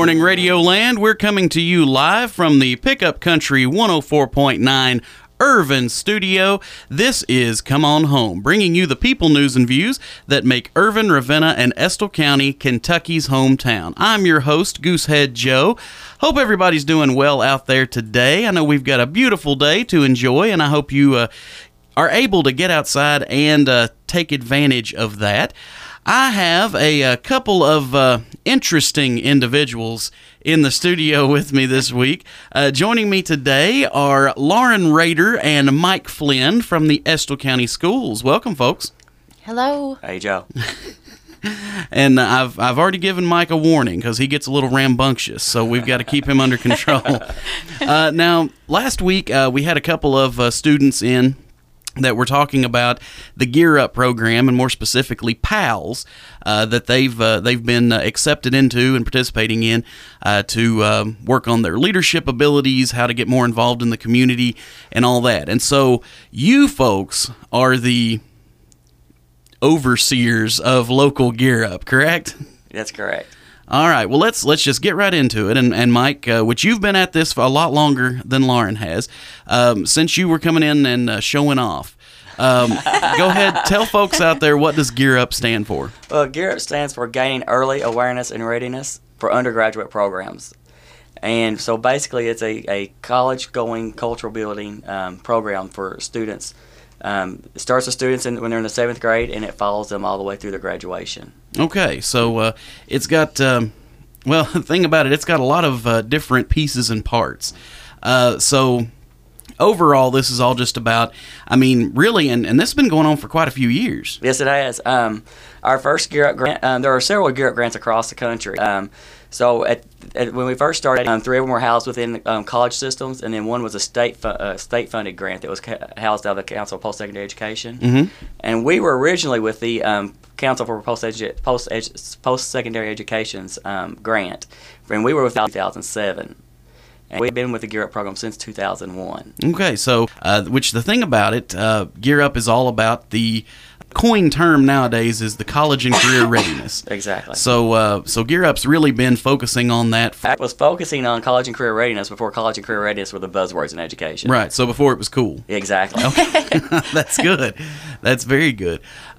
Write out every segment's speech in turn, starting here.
morning, Radio Land. We're coming to you live from the Pickup Country 104.9 Irvin studio. This is Come On Home, bringing you the people, news, and views that make Irvin, Ravenna, and Estill County Kentucky's hometown. I'm your host, Goosehead Joe. Hope everybody's doing well out there today. I know we've got a beautiful day to enjoy, and I hope you are able to get outside and take advantage of that. I have a couple of interesting individuals in the studio with me this week. Joining me today are Lauren Rader and Mike Flynn from the Estill County Schools. Welcome, folks. Hello. Hey, Joe. And I've already given Mike a warning because he gets a little rambunctious, so we've got to keep him under control. Now, last week we had a couple of students in that we're talking about the Gear Up program, and more specifically PALS, that they've been accepted into and participating in to work on their leadership abilities, how to get more involved in the community, and all that. And so you folks are the overseers of local Gear Up, correct? That's correct. All right, well, let's just get right into it. And Mike, which you've been at this for a lot longer than Lauren has, since you were coming in and showing off. Go ahead, tell folks out there, what does Gear Up stand for? Well, Gear Up stands for Gaining Early Awareness and Readiness for Undergraduate Programs. And so basically it's a college-going cultural building program for students. It starts with students when they're in the 7th grade, and it follows them all the way through their graduation. Okay, so it's got, well, the thing about it, it's got a lot of different pieces and parts. So overall, this is all just about, I mean, really, and this has been going on for quite a few years. Yes, it has. Our first Gear Up grant, there are several Gear Up grants across the country. So when we first started, 3 of them were housed within college systems, and then one was a state-funded grant that was housed out of the Council of Post-Secondary Education. Mm-hmm. And we were originally with the Council for Post-Secondary Education's grant, and we were with 2007. And we've been with the Gear Up program since 2001. Okay, so which the thing about it, Gear Up is all about the coin term nowadays is the college and career readiness. Exactly. So Gear Up's really been focusing on that. I was focusing on college and career readiness before college and career readiness were the buzzwords in education. Right, so before it was cool. Exactly. Okay. That's good. That's very good.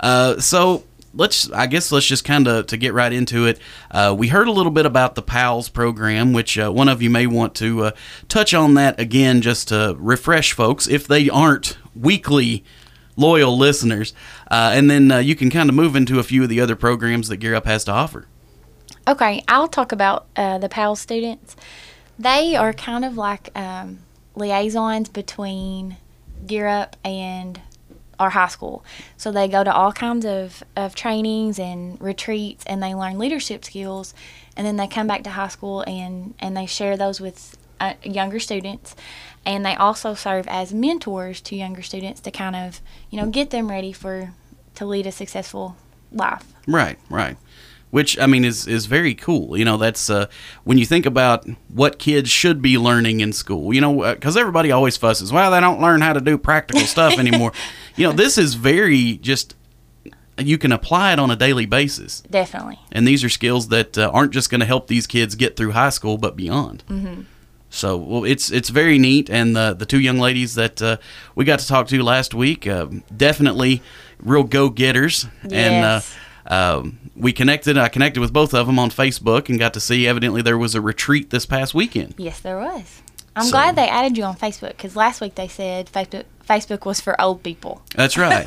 So let's just kind of to get right into it. We heard a little bit about the PALS program, which one of you may want to touch on that again, just to refresh folks if they aren't weekly loyal listeners, and then you can kind of move into a few of the other programs that Gear Up has to offer. Okay, I'll talk about the PALS students. They are kind of like liaisons between Gear Up and our high school. So they go to all kinds of trainings and retreats, and they learn leadership skills, and then they come back to high school and they share those with younger students. And they also serve as mentors to younger students to kind of, get them ready to lead a successful life. Right. Which, I mean, is very cool. That's when you think about what kids should be learning in school, because everybody always fusses, well, they don't learn how to do practical stuff anymore. This is very just, you can apply it on a daily basis. Definitely. And these are skills that aren't just going to help these kids get through high school, but beyond. Mm-hmm. So, well, it's very neat, and the 2 young ladies that we got to talk to last week, definitely real go-getters. Yes. And I connected with both of them on Facebook and got to see, evidently, there was a retreat this past weekend. Yes, there was. I'm glad they added you on Facebook, because last week they said Facebook was for old people. That's right.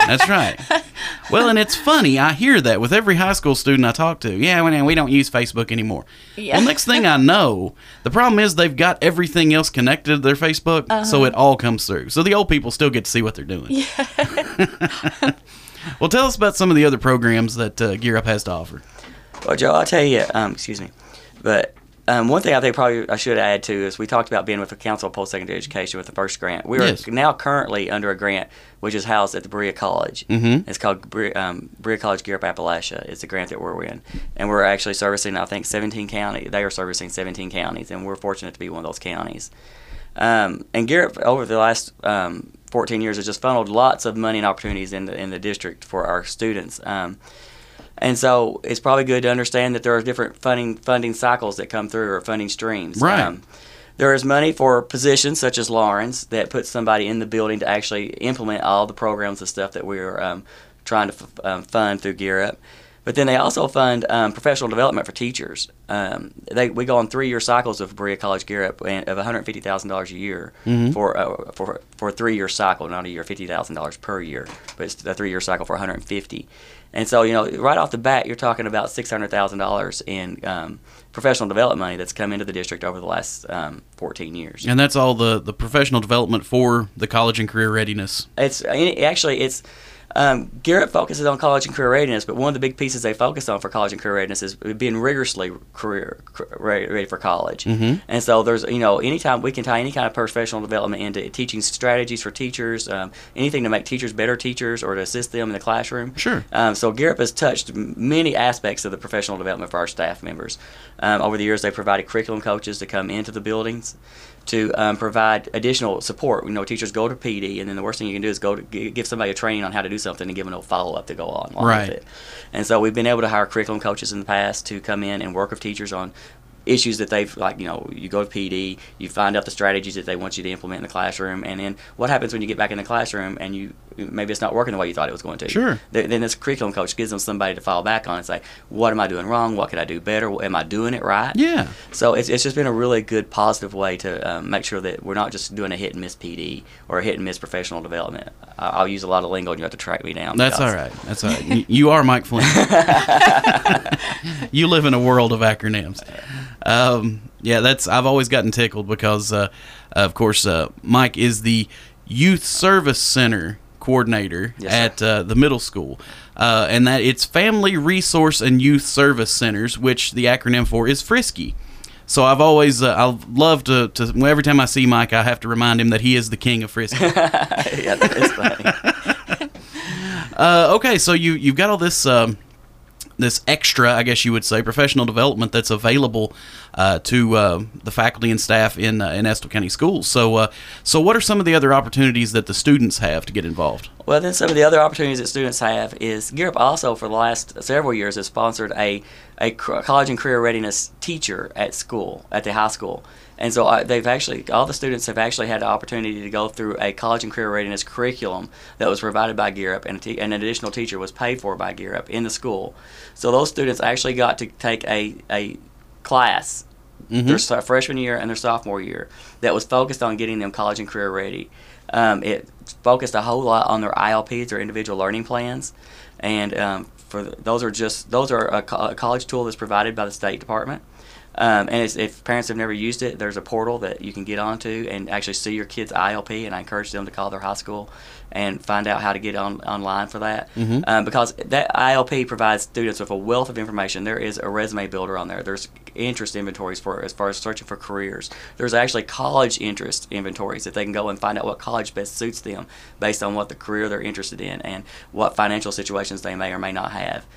Well, and it's funny. I hear that with every high school student I talk to. Yeah, we don't use Facebook anymore. Yeah. Well, next thing I know, the problem is they've got everything else connected to their Facebook, so it all comes through. So the old people still get to see what they're doing. Yeah. Well, tell us about some of the other programs that Gear Up has to offer. Well, Joe, I'll tell you, excuse me, but one thing I think probably I should add to is we talked about being with the Council of Post-Secondary Education with the first grant. We are now currently under a grant which is housed at the Berea College. Mm-hmm. It's called Berea College Gear Up Appalachia. It's the grant that we're in. And we're actually servicing, I think, 17 counties. They are servicing 17 counties, and we're fortunate to be one of those counties. And Gear Up, over the last 14 years, has just funneled lots of money and opportunities in the district for our students. And so it's probably good to understand that there are different funding cycles that come through, or funding streams. Right. There is money for positions such as Lawrence that puts somebody in the building to actually implement all the programs and stuff that we're trying to fund through Gear Up. But then they also fund professional development for teachers. We go on 3-year cycles of Berea College Gear Up of $150,000 a year for a 3-year cycle, not a year, $50,000 per year, but it's a 3-year cycle for $150,000. And so, right off the bat, you're talking about $600,000 in professional development money that's come into the district over the last 14 years. And that's all the professional development for the college and career readiness. It's Gear Up focuses on college and career readiness, but one of the big pieces they focus on for college and career readiness is being rigorously ready for college. And so there's, anytime we can tie any kind of professional development into teaching strategies for teachers, anything to make teachers better teachers or to assist them in the classroom. Sure. So Gear Up has touched many aspects of the professional development for our staff members. Over the years, they provided curriculum coaches to come into the buildings to provide additional support. Teachers go to PD, and then the worst thing you can do is go to give somebody a training on how to do something and give them a follow-up to go on with it. And so we've been able to hire curriculum coaches in the past to come in and work with teachers on issues that they've, you go to PD, you find out the strategies that they want you to implement in the classroom, and then what happens when you get back in the classroom and maybe it's not working the way you thought it was going to. Sure. Then this curriculum coach gives them somebody to fall back on and say, what am I doing wrong? What could I do better? Am I doing it right? Yeah. So it's just been a really good, positive way to make sure that we're not just doing a hit and miss PD or a hit and miss professional development. I'll use a lot of lingo and you have to track me down. That's all right. That's all right. You are Mike Flynn. You live in a world of acronyms. I've always gotten tickled because, of course, Mike is the Youth Service Center coordinator at the middle school, and that it's Family Resource and Youth Service Centers, which the acronym for is FRISCY. So I've always, I love to every time I see Mike, I have to remind him that he is the king of Frisky. Yeah, that is funny. Okay, so you've got all this this extra, I guess you would say, professional development that's available to the faculty and staff in Estill County Schools. So what are some of the other opportunities that the students have to get involved? Well, then some of the other opportunities that students have is Gear Up also for the last several years has sponsored a college and career readiness teacher at the high school. And so all the students have actually had the opportunity to go through a college and career readiness curriculum that was provided by Gear Up, and an additional teacher was paid for by Gear Up in the school. So those students actually got to take a class, their freshman year and their sophomore year, that was focused on getting them college and career ready. It focused a whole lot on their ILPs, their individual learning plans, and those are a college tool that's provided by the State Department. And if parents have never used it, there's a portal that you can get onto and actually see your kid's ILP, and I encourage them to call their high school and find out how to get online for that. Because that ILP provides students with a wealth of information. There is a resume builder on there. There's interest inventories as far as searching for careers. There's actually college interest inventories that they can go and find out what college best suits them based on what the career they're interested in and what financial situations they may or may not have.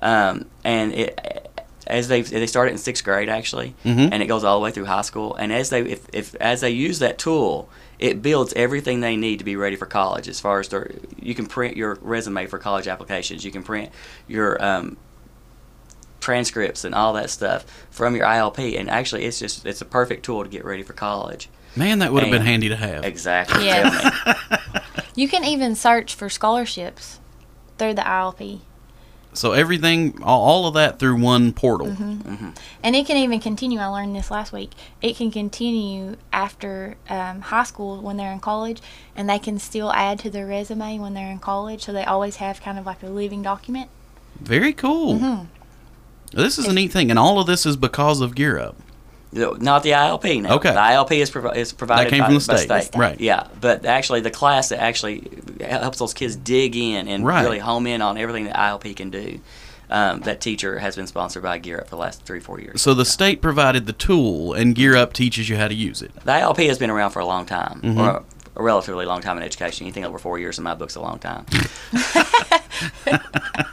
As they start it in 6th grade actually, and it goes all the way through high school. And as they use that tool, it builds everything they need to be ready for college. As far as you can print your resume for college applications, you can print your transcripts and all that stuff from your ILP. And actually, it's a perfect tool to get ready for college. Man, that would have been handy to have. Exactly. Yes. You can even search for scholarships through the ILP. So everything, all of that through one portal. And it can even continue. I learned this last week. It can continue after high school when they're in college, and they can still add to their resume when they're in college, so they always have kind of like a living document. Very cool. This is a neat thing, and all of this is because of Gear Up. Not the ILP now. Okay. The ILP is provided that came by from the state. State. Right. Yeah, but actually the class that actually helps those kids dig in and really home in on everything that ILP can do, that teacher has been sponsored by Gear Up for the last 3-4 years. So the state provided the tool, and Gear Up teaches you how to use it. The ILP has been around for a long time, or a relatively long time in education. Anything over 4 years in my book's a long time.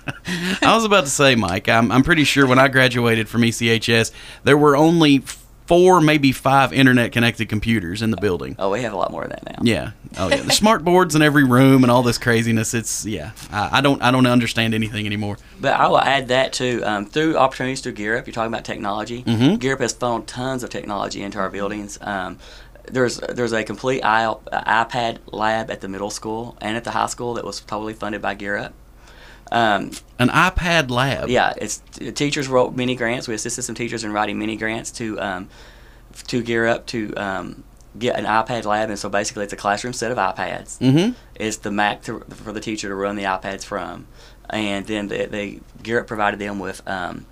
I was about to say, Mike, I'm pretty sure when I graduated from ECHS, there were only 4, maybe 5 internet-connected computers in the building. Oh, we have a lot more of that now. Yeah. Oh, yeah. The smart boards in every room and all this craziness. It's, yeah. I don't understand anything anymore. But I will add that, too. Through opportunities through Gear Up, you're talking about technology. Gear Up has funneled tons of technology into our buildings. There's a complete iPad lab at the middle school and at the high school that was totally funded by Gear Up. An iPad lab? Yeah. Teachers wrote mini grants. We assisted some teachers in writing mini grants to Gear Up to get an iPad lab. And so basically it's a classroom set of iPads. It's the Mac for the teacher to run the iPads from. And then Gear Up provided them with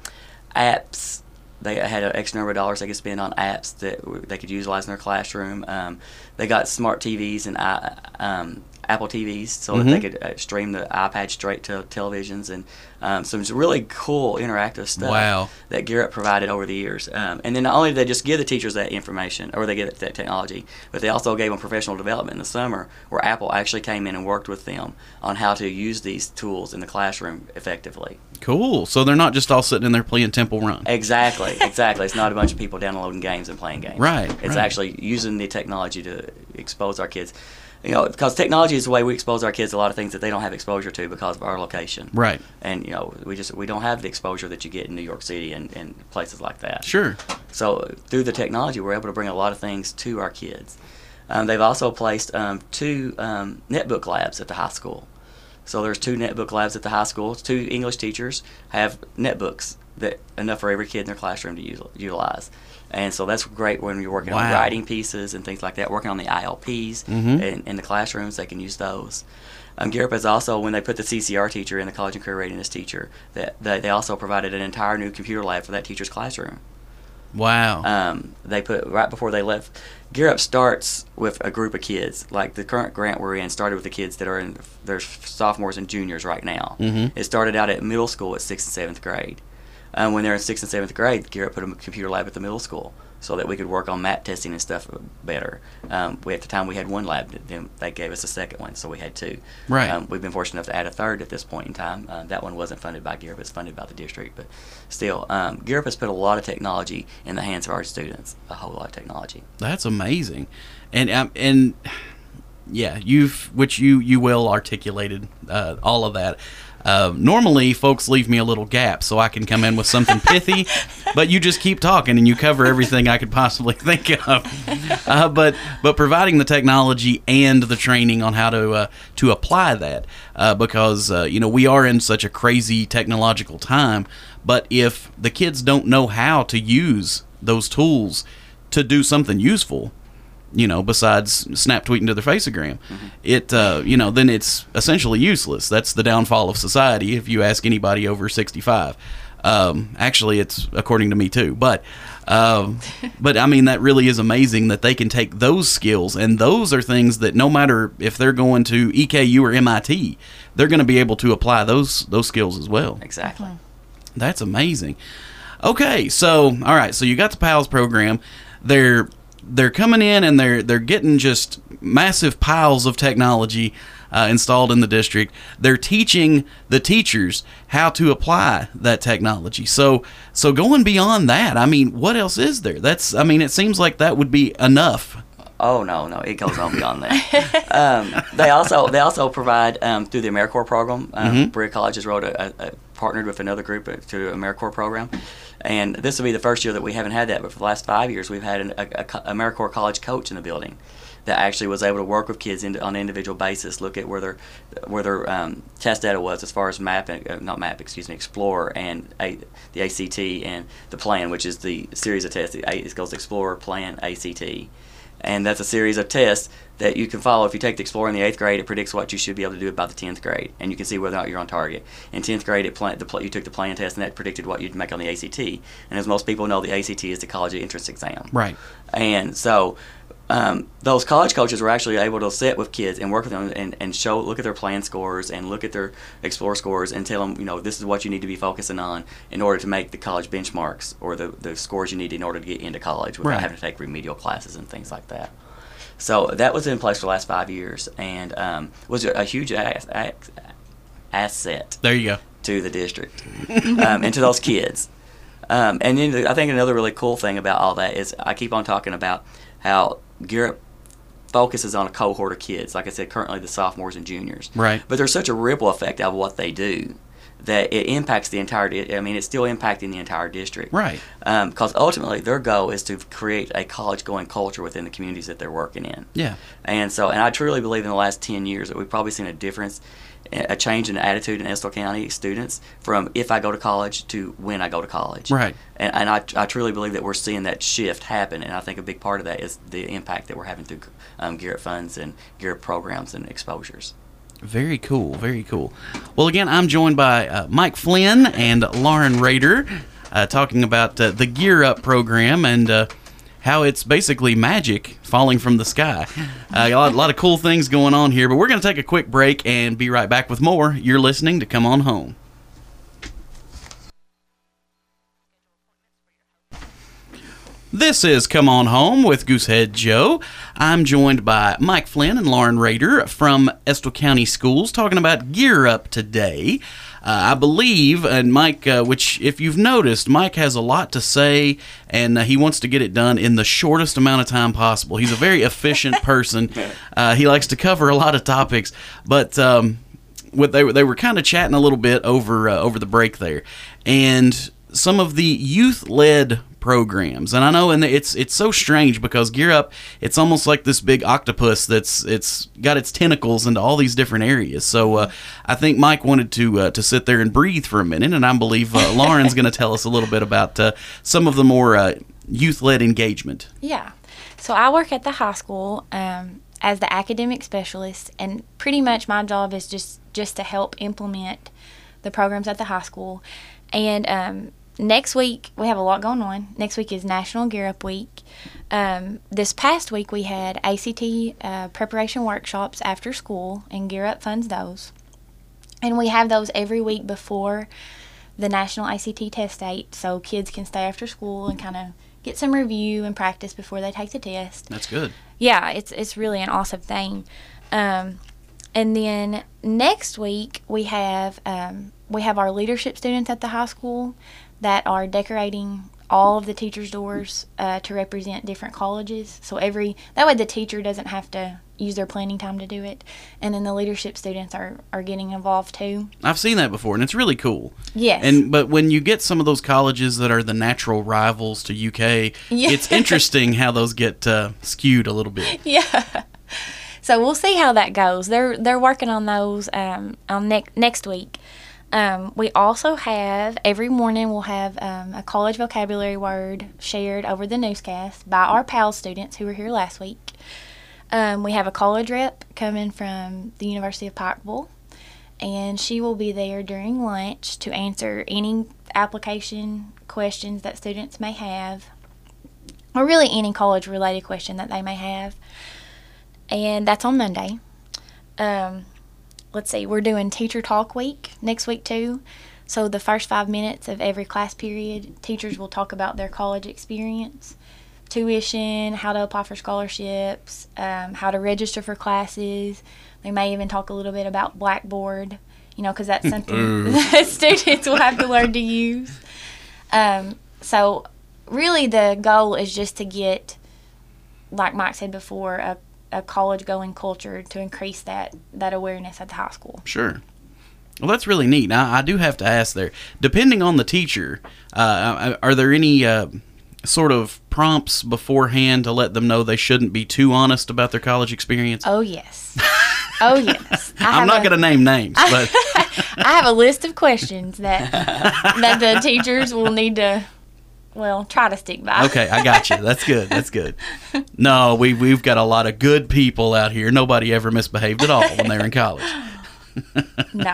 apps. They had an extra number of dollars they could spend on apps that they could utilize in their classroom. They got smart TVs and Apple TVs so that they could stream the iPad straight to televisions and some really cool interactive stuff that Gear Up provided over the years. And then not only did they just give the teachers that information or they get that technology, but they also gave them professional development in the summer where Apple actually came in and worked with them on how to use these tools in the classroom effectively. Cool. So they're not just all sitting in there playing Temple Run. Exactly. It's not a bunch of people downloading games and playing games. Right. It's actually using the technology to expose our kids. You know, because technology is the way we expose our kids to a lot of things that they don't have exposure to because of our location. Right. And, you know, we don't have the exposure that you get in New York City and places like that. Sure. So through the technology, we're able to bring a lot of things to our kids. They've also placed 2 netbook labs at the high school. So there's 2 netbook labs at the high school. 2 English teachers have netbooks that enough for every kid in their classroom to utilize. And so that's great when you're working on writing pieces and things like that, working on the ILPs in the classrooms, they can use those. Gear Up has also, when they put the CCR teacher in the college and career readiness teacher, they also provided an entire new computer lab for that teacher's classroom. Wow. They put, right before they left, Gear Up starts with a group of kids. Like the current grant we're in started with the kids that are in their sophomores and juniors right now. It started out at middle school at 6th and 7th grade. When they're in 6th and 7th grade, Gear Up put a computer lab at the middle school so that we could work on map testing and stuff better. At the time we had 1 lab, then they gave us a second one, so we had 2. Right. We've been fortunate enough to add a third at this point in time. That one wasn't funded by Gear Up, it's funded by the district, but still, Gear Up has put a lot of technology in the hands of our students, a whole lot of technology. That's amazing. And yeah, you well articulated all of that. Normally, folks leave me a little gap so I can come in with something pithy, but you just keep talking and you cover everything I could possibly think of. But providing the technology and the training on how to apply that, because we are in such a crazy technological time. But if the kids don't know how to use those tools to do something useful, besides snap tweeting to their faceagram, then it's essentially useless. That's the downfall of society, if you ask anybody over 65. Actually, it's according to me too. But I mean, that really is amazing that they can take those skills, and those are things that no matter if they're going to EKU or MIT, they're going to be able to apply those skills as well. Exactly. That's amazing. Okay, so all right, so you got the PALS program. They're coming in and they're getting just massive piles of technology installed in the district. They're teaching the teachers how to apply that technology. So going beyond that, I mean, what else is there? It seems like that would be enough. Oh no, it goes on beyond that. They also provide through the AmeriCorps program. Berea College has partnered with another group to do an AmeriCorps program. And this will be the first year that we haven't had that, but for the last 5 years we've had a AmeriCorps college coach in the building that actually was able to work with kids on an individual basis, look at where their test data was as far as Explorer and the ACT and the Plan, which is the series of tests. It goes Explorer, Plan, ACT. And that's a series of tests that you can follow. If you take the Explorer in the 8th grade, it predicts what you should be able to do about the 10th grade. And you can see whether or not you're on target. In 10th grade, you took the Plan test, and that predicted what you'd make on the ACT. And as most people know, the ACT is the college entrance exam. Right. And so those college coaches were actually able to sit with kids and work with them and look at their Plan scores and look at their Explorer scores and tell them, this is what you need to be focusing on in order to make the college benchmarks or the scores you need in order to get into college without having to take remedial classes and things like that. So that was in place for the last 5 years and was a huge asset. There you go. To the district and to those kids. And then I think another really cool thing about all that is I keep on talking about how Gear Up focuses on a cohort of kids. Like I said, currently the sophomores and juniors. Right. But there's such a ripple effect of what they do that it impacts the entire. I mean, it's still impacting the entire district. Right. Because ultimately, their goal is to create a college-going culture within the communities that they're working in. Yeah. And I truly believe in the last 10 years that we've probably seen a difference, a change in attitude in Estill County students from if I go to college to when I go to college. Right. And I truly believe that we're seeing that shift happen, and I think a big part of that is the impact that we're having through Gear Up funds and Gear Up programs and exposures. Very cool, very cool. Well, again, I'm joined by Mike Flynn and Lauren Rader, talking about the Gear Up program and how it's basically magic falling from the sky. A lot of cool things going on here, but we're going to take a quick break and be right back with more. You're listening to Come On Home. This is Come On Home with Goosehead Joe. I'm joined by Mike Flynn and Lauren Rader from Estill County Schools talking about Gear Up today. I believe, and Mike, which if you've noticed, Mike has a lot to say, and he wants to get it done in the shortest amount of time possible. He's a very efficient person. He likes to cover a lot of topics, but they were kind of chatting a little bit over the break there, and some of the youth-led programs, and I know, and it's so strange because Gear Up, it's almost like this big octopus it's got its tentacles into all these different areas. So I think Mike wanted to sit there and breathe for a minute, and I believe Lauren's going to tell us a little bit about some of the more youth-led engagement. Yeah. So I work at the high school as the academic specialist, and pretty much my job is just to help implement the programs at the high school. And next week, we have a lot going on. Next week is National Gear Up Week. This past week, we had ACT preparation workshops after school, and Gear Up funds those. And we have those every week before the National ACT test date, so kids can stay after school and kind of get some review and practice before they take the test. That's good. Yeah, it's really an awesome thing. And then next week, we have our leadership students at the high school that are decorating all of the teachers' doors to represent different colleges. So that way the teacher doesn't have to use their planning time to do it. And then the leadership students are getting involved too. I've seen that before, and it's really cool. Yes. But when you get some of those colleges that are the natural rivals to UK, it's interesting how those get skewed a little bit. Yeah. So we'll see how that goes. They're working on those on next week. We also have, every morning we'll have a college vocabulary word shared over the newscast by our PAL students who were here last week. We have a college rep coming from the University of Pikeville, and she will be there during lunch to answer any application questions that students may have, or really any college-related question that they may have. And that's on Monday. Let's see, we're doing Teacher Talk Week next week too. So the first 5 minutes of every class period, teachers will talk about their college experience, tuition, how to apply for scholarships, how to register for classes. They may even talk a little bit about Blackboard, because that's something that students will have to learn to use. So really the goal is just to get, like Mike said before, a college-going culture to increase that awareness at the high school. Sure. Well, that's really neat. Now, I do have to ask there, depending on the teacher, are there any sort of prompts beforehand to let them know they shouldn't be too honest about their college experience? Oh, yes. Oh, yes. I'm not going to name names, but I have a list of questions that the teachers will need to, try to stick by. Okay, I got you. That's good. That's good. No, we've got a lot of good people out here. Nobody ever misbehaved at all when they were in college. No.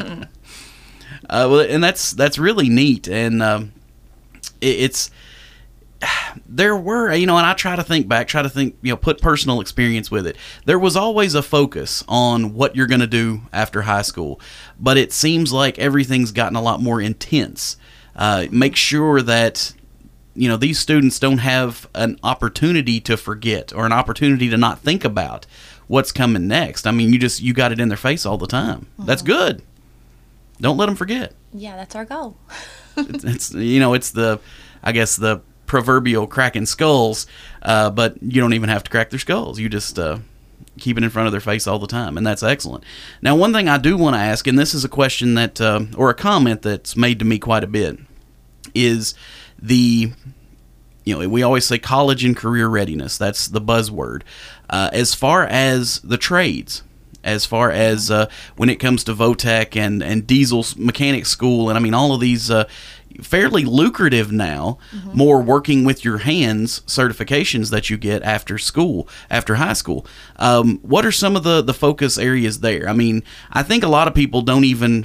And that's really neat. And it's there were, and I try to think, put personal experience with it. There was always a focus on what you're going to do after high school, but it seems like everything's gotten a lot more intense. Make sure that these students don't have an opportunity to forget or an opportunity to not think about what's coming next. I mean, you got it in their face all the time. Mm-hmm. That's good. Don't let them forget. Yeah, that's our goal. it's it's the, I guess, the proverbial cracking skulls, but you don't even have to crack their skulls. You just keep it in front of their face all the time, and that's excellent. Now, one thing I do want to ask, and this is a question that, or a comment that's made to me quite a bit, is the, we always say college and career readiness. That's the buzzword. As far as the trades, as far as when it comes to VOTEC and diesel mechanic school, and I mean all of these fairly lucrative now, more working with your hands certifications that you get after school, after high school. What are some of the focus areas there? I mean, I think a lot of people don't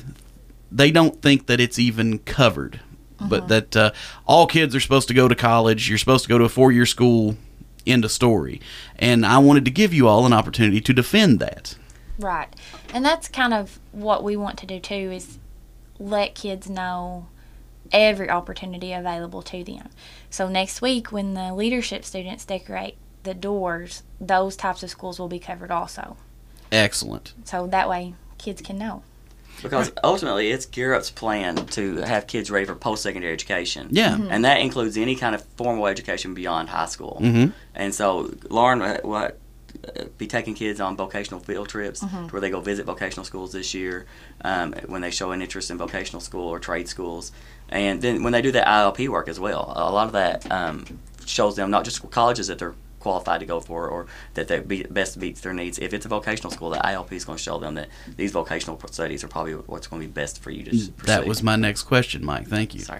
think that it's even covered, but that all kids are supposed to go to college. You're supposed to go to a 4-year school, end of story. And I wanted to give you all an opportunity to defend that. Right. And that's kind of what we want to do too, is let kids know every opportunity available to them. So next week when the leadership students decorate the doors, those types of schools will be covered also. Excellent. So that way kids can know. Because ultimately, it's Gear Up's plan to have kids ready for post-secondary education. Yeah. And that includes any kind of formal education beyond high school. And so Lauren will be taking kids on vocational field trips to where they go visit vocational schools this year when they show an interest in vocational school or trade schools. And then when they do that ILP work as well, a lot of that shows them not just colleges that they're qualified to go for or that they best meets their needs. If it's a vocational school, the ILP is going to show them that these vocational studies are probably what's going to be best for you to pursue. That was my next question, Mike. Thank you. Sorry.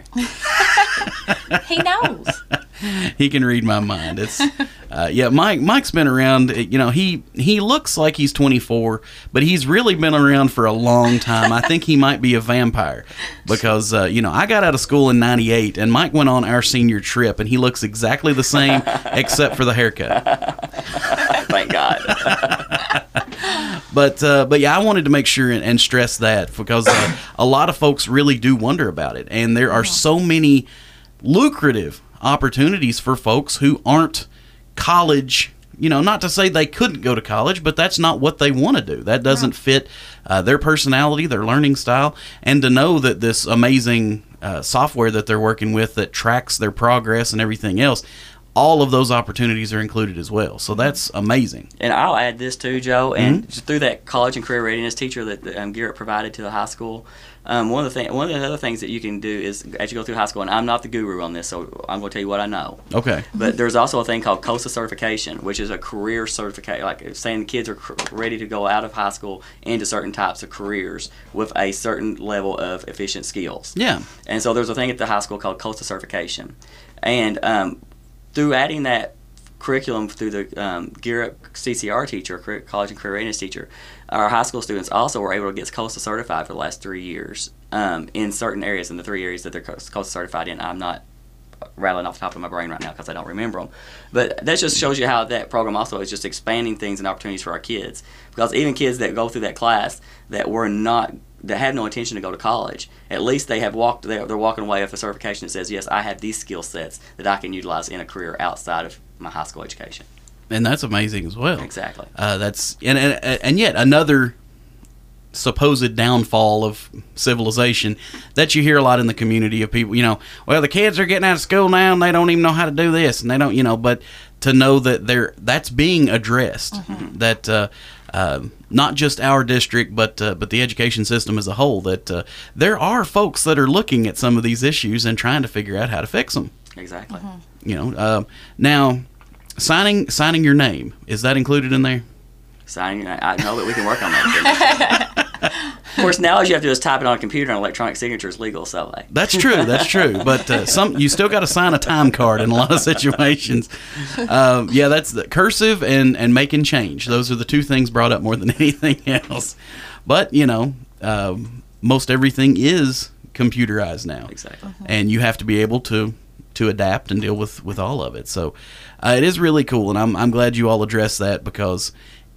He knows. He can read my mind. It's Mike's been around. He looks like he's 24, but he's really been around for a long time. I think he might be a vampire because I got out of school in '98, and Mike went on our senior trip, and he looks exactly the same except for the haircut. Thank God. But yeah, I wanted to make sure and stress that because a lot of folks really do wonder about it, and there are so many lucrative opportunities for folks who aren't college. Not to say they couldn't go to college, but that's not what they want to do. That doesn't fit their personality, their learning style, and to know that this amazing software that they're working with that tracks their progress and everything else, all of those opportunities are included as well. So that's amazing. And I'll add this too, Joe, and just through that college and career readiness teacher that Garrett provided to the high school, one of the other things that you can do is as you go through high school, and I'm not the guru on this, so I'm going to tell you what I know. Okay. But there's also a thing called COSA certification, which is a career certification, like saying the kids are ready to go out of high school into certain types of careers with a certain level of efficient skills. Yeah. And so there's a thing at the high school called COSA certification. And through adding that curriculum through the Gear Up CCR teacher, college and career readiness teacher, our high school students also were able to get COSA certified for the last 3 years in certain areas, in the 3 areas that they're COSA certified in. I'm not rattling off the top of my brain right now because I don't remember them. But that just shows you how that program also is just expanding things and opportunities for our kids. Because even kids that go through that class that have no intention to go to college, at least they're walking away with a certification that says, yes, I have these skill sets that I can utilize in a career outside of my high school education. And that's amazing as well. Exactly. That's and yet another supposed downfall of civilization that you hear a lot in the community of people. Well, the kids are getting out of school now and they don't even know how to do this, and they don't. But to know that that's being addressed, that not just our district, but the education system as a whole, that there are folks that are looking at some of these issues and trying to figure out how to fix them. Exactly. Now, signing your name, is that included in there? Signing, I know that we can work on that. Of course, now all you have to do is type it on a computer, and electronic signature is legal. So that's true. But you still got to sign a time card in a lot of situations. That's the cursive and making change. Those are the two things brought up more than anything else. But most everything is computerized now. Exactly. And you have to be able to adapt and deal with all of it. So it is really cool, and I'm glad you all addressed that because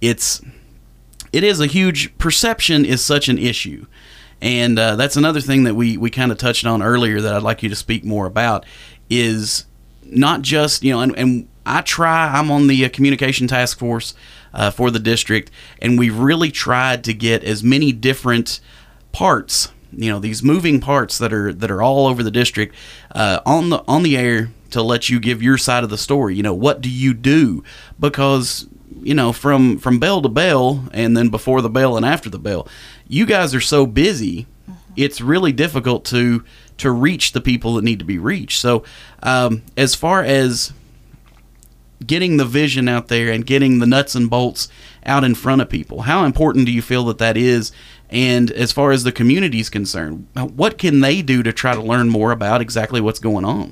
it is a huge perception is such an issue. And that's another thing that we kind of touched on earlier that I'd like you to speak more about is not just, and I'm on the communication task force for the district, and we've really tried to get as many different parts these moving parts that are all over the district on the air to let you give your side of the story. What do you do? Because from bell to bell, and then before the bell and after the bell, you guys are so busy. It's really difficult to reach the people that need to be reached. So as far as getting the vision out there and getting the nuts and bolts out in front of people, how important do you feel that is? And as far as the community is concerned, what can they do to try to learn more about exactly what's going on?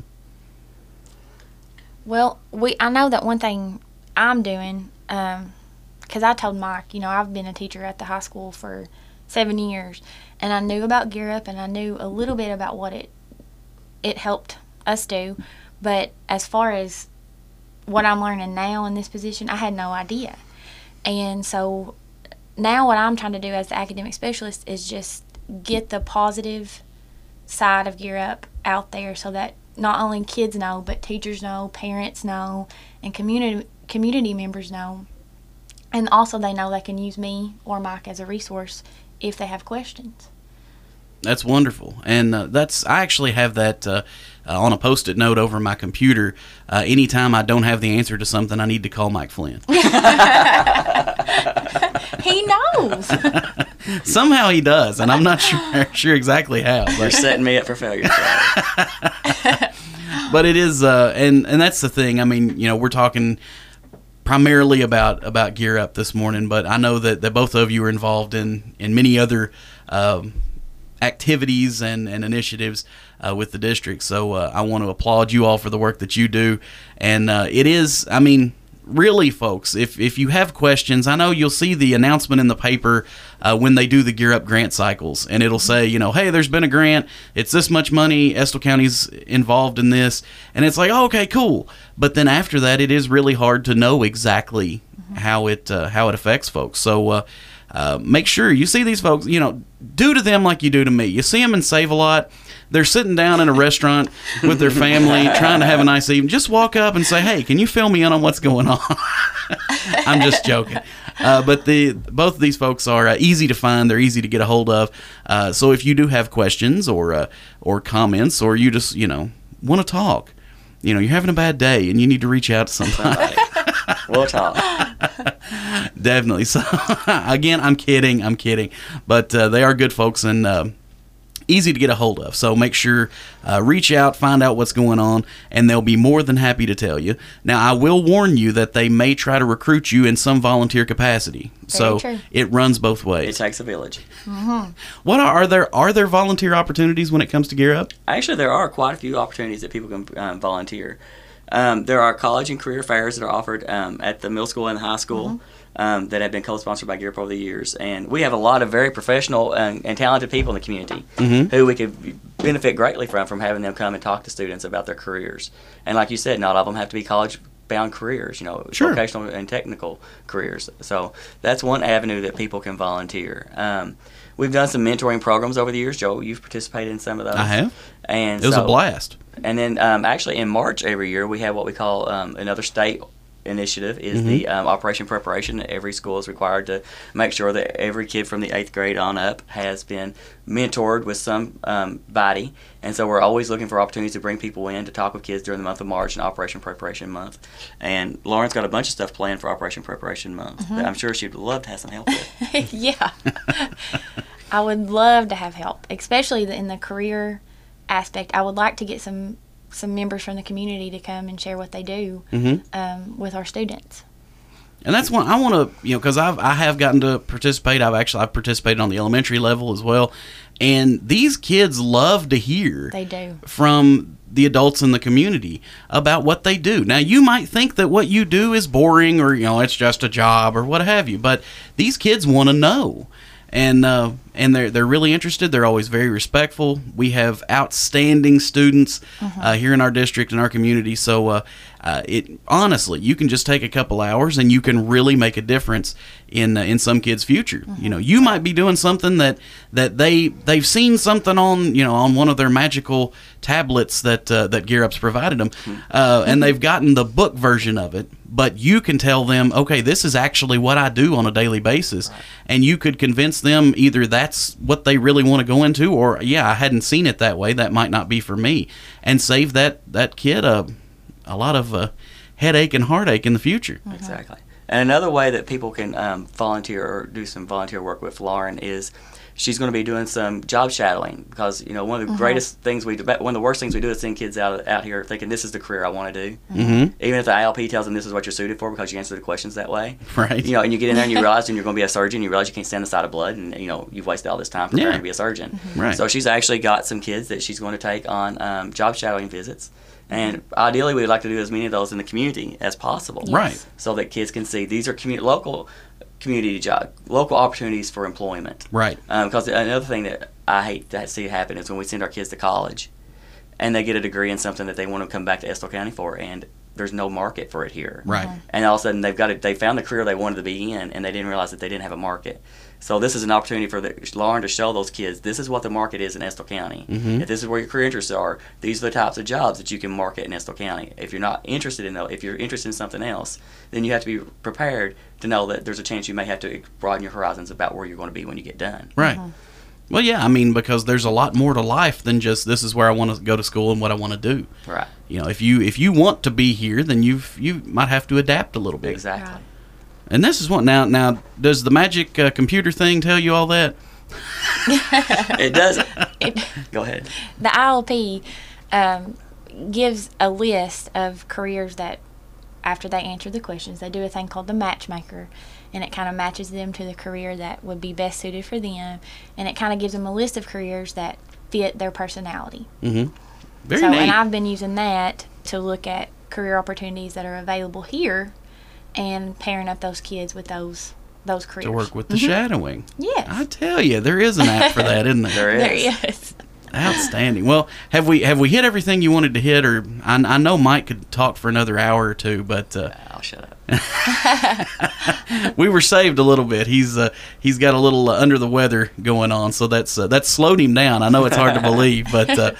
Well, I know that one thing I'm doing, because I told Mike, I've been a teacher at the high school for 7 years, and I knew about Gear Up, and I knew a little bit about what it helped us do. But as far as what I'm learning now in this position, I had no idea. And so now what I'm trying to do as the academic specialist is just get the positive side of Gear Up out there so that not only kids know, but teachers know, parents know, and community members know. And also they know they can use me or Mike as a resource if they have questions. That's wonderful. And I actually have that on a Post-it note over my computer. Anytime I don't have the answer to something, I need to call Mike Flynn. He knows. Somehow he does, and I'm not sure exactly how. They're setting me up for failure. But it is, and that's the thing. I mean, we're talking primarily about Gear Up this morning, but I know that both of you are involved in many other activities and initiatives with the district. So I want to applaud you all for the work that you do. And it is, really, folks, if you have questions, I know you'll see the announcement in the paper when they do the Gear Up grant cycles, and it'll say, hey, there's been a grant, it's this much money, Estill County's involved in this, and it's like, oh, okay, cool. But then after that, it is really hard to know exactly how it affects folks. So make sure you see these folks, do to them like you do to me. You see them in Save a Lot. They're sitting down in a restaurant with their family trying to have a nice evening. Just walk up and say, hey, can you fill me in on what's going on? I'm just joking. But both of these folks are easy to find. They're easy to get a hold of. So if you do have questions or comments, or you just, want to talk, you're having a bad day and you need to reach out to somebody. We'll talk. Definitely. So, again, I'm kidding. But they are good folks and easy to get a hold of. So make sure, reach out, find out what's going on, and they'll be more than happy to tell you. Now, I will warn you that they may try to recruit you in some volunteer capacity. Very true. It runs both ways. It takes a village. Mm-hmm. What are there volunteer opportunities when it comes to Gear Up? Actually, there are quite a few opportunities that people can volunteer. There are college and career fairs that are offered at the middle school and the high school that have been co-sponsored by Gear Up over the years. And we have a lot of very professional and talented people in the community who we could benefit greatly from having them come and talk to students about their careers. And like you said, not all of them have to be college-bound careers, Sure. vocational and technical careers. So that's one avenue that people can volunteer. We've done some mentoring programs over the years. Joe, you've participated in some of those. I have. And it was a blast. And then actually in March every year we have what we call another state initiative is the Operation Preparation. Every school is required to make sure that every kid from the 8th grade on up has been mentored with some body. And so we're always looking for opportunities to bring people in to talk with kids during the month of March and Operation Preparation Month. And Lauren's got a bunch of stuff planned for Operation Preparation Month that I'm sure she'd love to have some help with. Yeah. I would love to have help, especially in the career aspect. I would like to get some members from the community to come and share what they do with our students. And that's one I want to, because I have gotten to participate. I've participated on the elementary level as well, and these kids love to hear They do. from the adults in the community about what they do. Now, you might think that what you do is boring or it's just a job or what have you, but these kids want to know. And they're really interested. They're always very respectful. We have outstanding students here in our district and our community. So it honestly, you can just take a couple hours and you can really make a difference in some kids' future. You know, you might be doing something that they've seen something on, you know, on one of their magical tablets that Gear Up's provided them, and they've gotten the book version of it. But you can tell them, okay, this is actually what I do on a daily basis, and you could convince them either that's what they really want to go into, or yeah, I hadn't seen it that way. That might not be for me, and save that kid a lot of headache and heartache in the future. Exactly. And another way that people can volunteer or do some volunteer work with Lauren is she's going to be doing some job shadowing, because you know one of the greatest things one of the worst things we do is send kids out here thinking this is the career I want to do. Even if the ILP tells them this is what you're suited for because you answer the questions that way. Right. You know, and you get in there and you realize you're going to be a surgeon. You realize you can't stand the sight of blood, and you know you've wasted all this time preparing to be a surgeon. Right. So she's actually got some kids that she's going to take on job shadowing visits. And ideally, we'd like to do as many of those in the community as possible. Yes. Right. So that kids can see these are local community job, local opportunities for employment. Right. Because another thing that I hate to see happen is when we send our kids to college and they get a degree in something that they want to come back to Estill County for, and there's no market for it here. Right. And all of a sudden they found the career they wanted to be in, and they didn't realize that they didn't have a market. So this is an opportunity for Lauren to show those kids this is what the market is in Estill County. If this is where your career interests are, these are the types of jobs that you can market in Estill County. If you're not interested in if you're interested in something else, then you have to be prepared to know that there's a chance you may have to broaden your horizons about where you're going to be when you get done. Right. Well, yeah, I mean, because there's a lot more to life than just this is where I want to go to school and what I want to do. Right. You know, if you want to be here, then you might have to adapt a little bit. Exactly. Right. And this is what now does the magic computer thing tell you all that? It doesn't. Go ahead. The ILP gives a list of careers that, after they answer the questions, they do a thing called the matchmaker, and it kind of matches them to the career that would be best suited for them, and it kind of gives them a list of careers that fit their personality. Very So, neat. and I've been using that to look at career opportunities that are available here, and pairing up those kids with those careers. To work with the shadowing. Yes. I tell you, there is an app for that, isn't there? There is. There is. Outstanding. Well, have we hit everything you wanted to hit? Or I know Mike could talk for another hour or two, but I'll shut up. we were saved a little bit. He's got a little under the weather going on, so that's slowed him down. I know it's hard to believe, but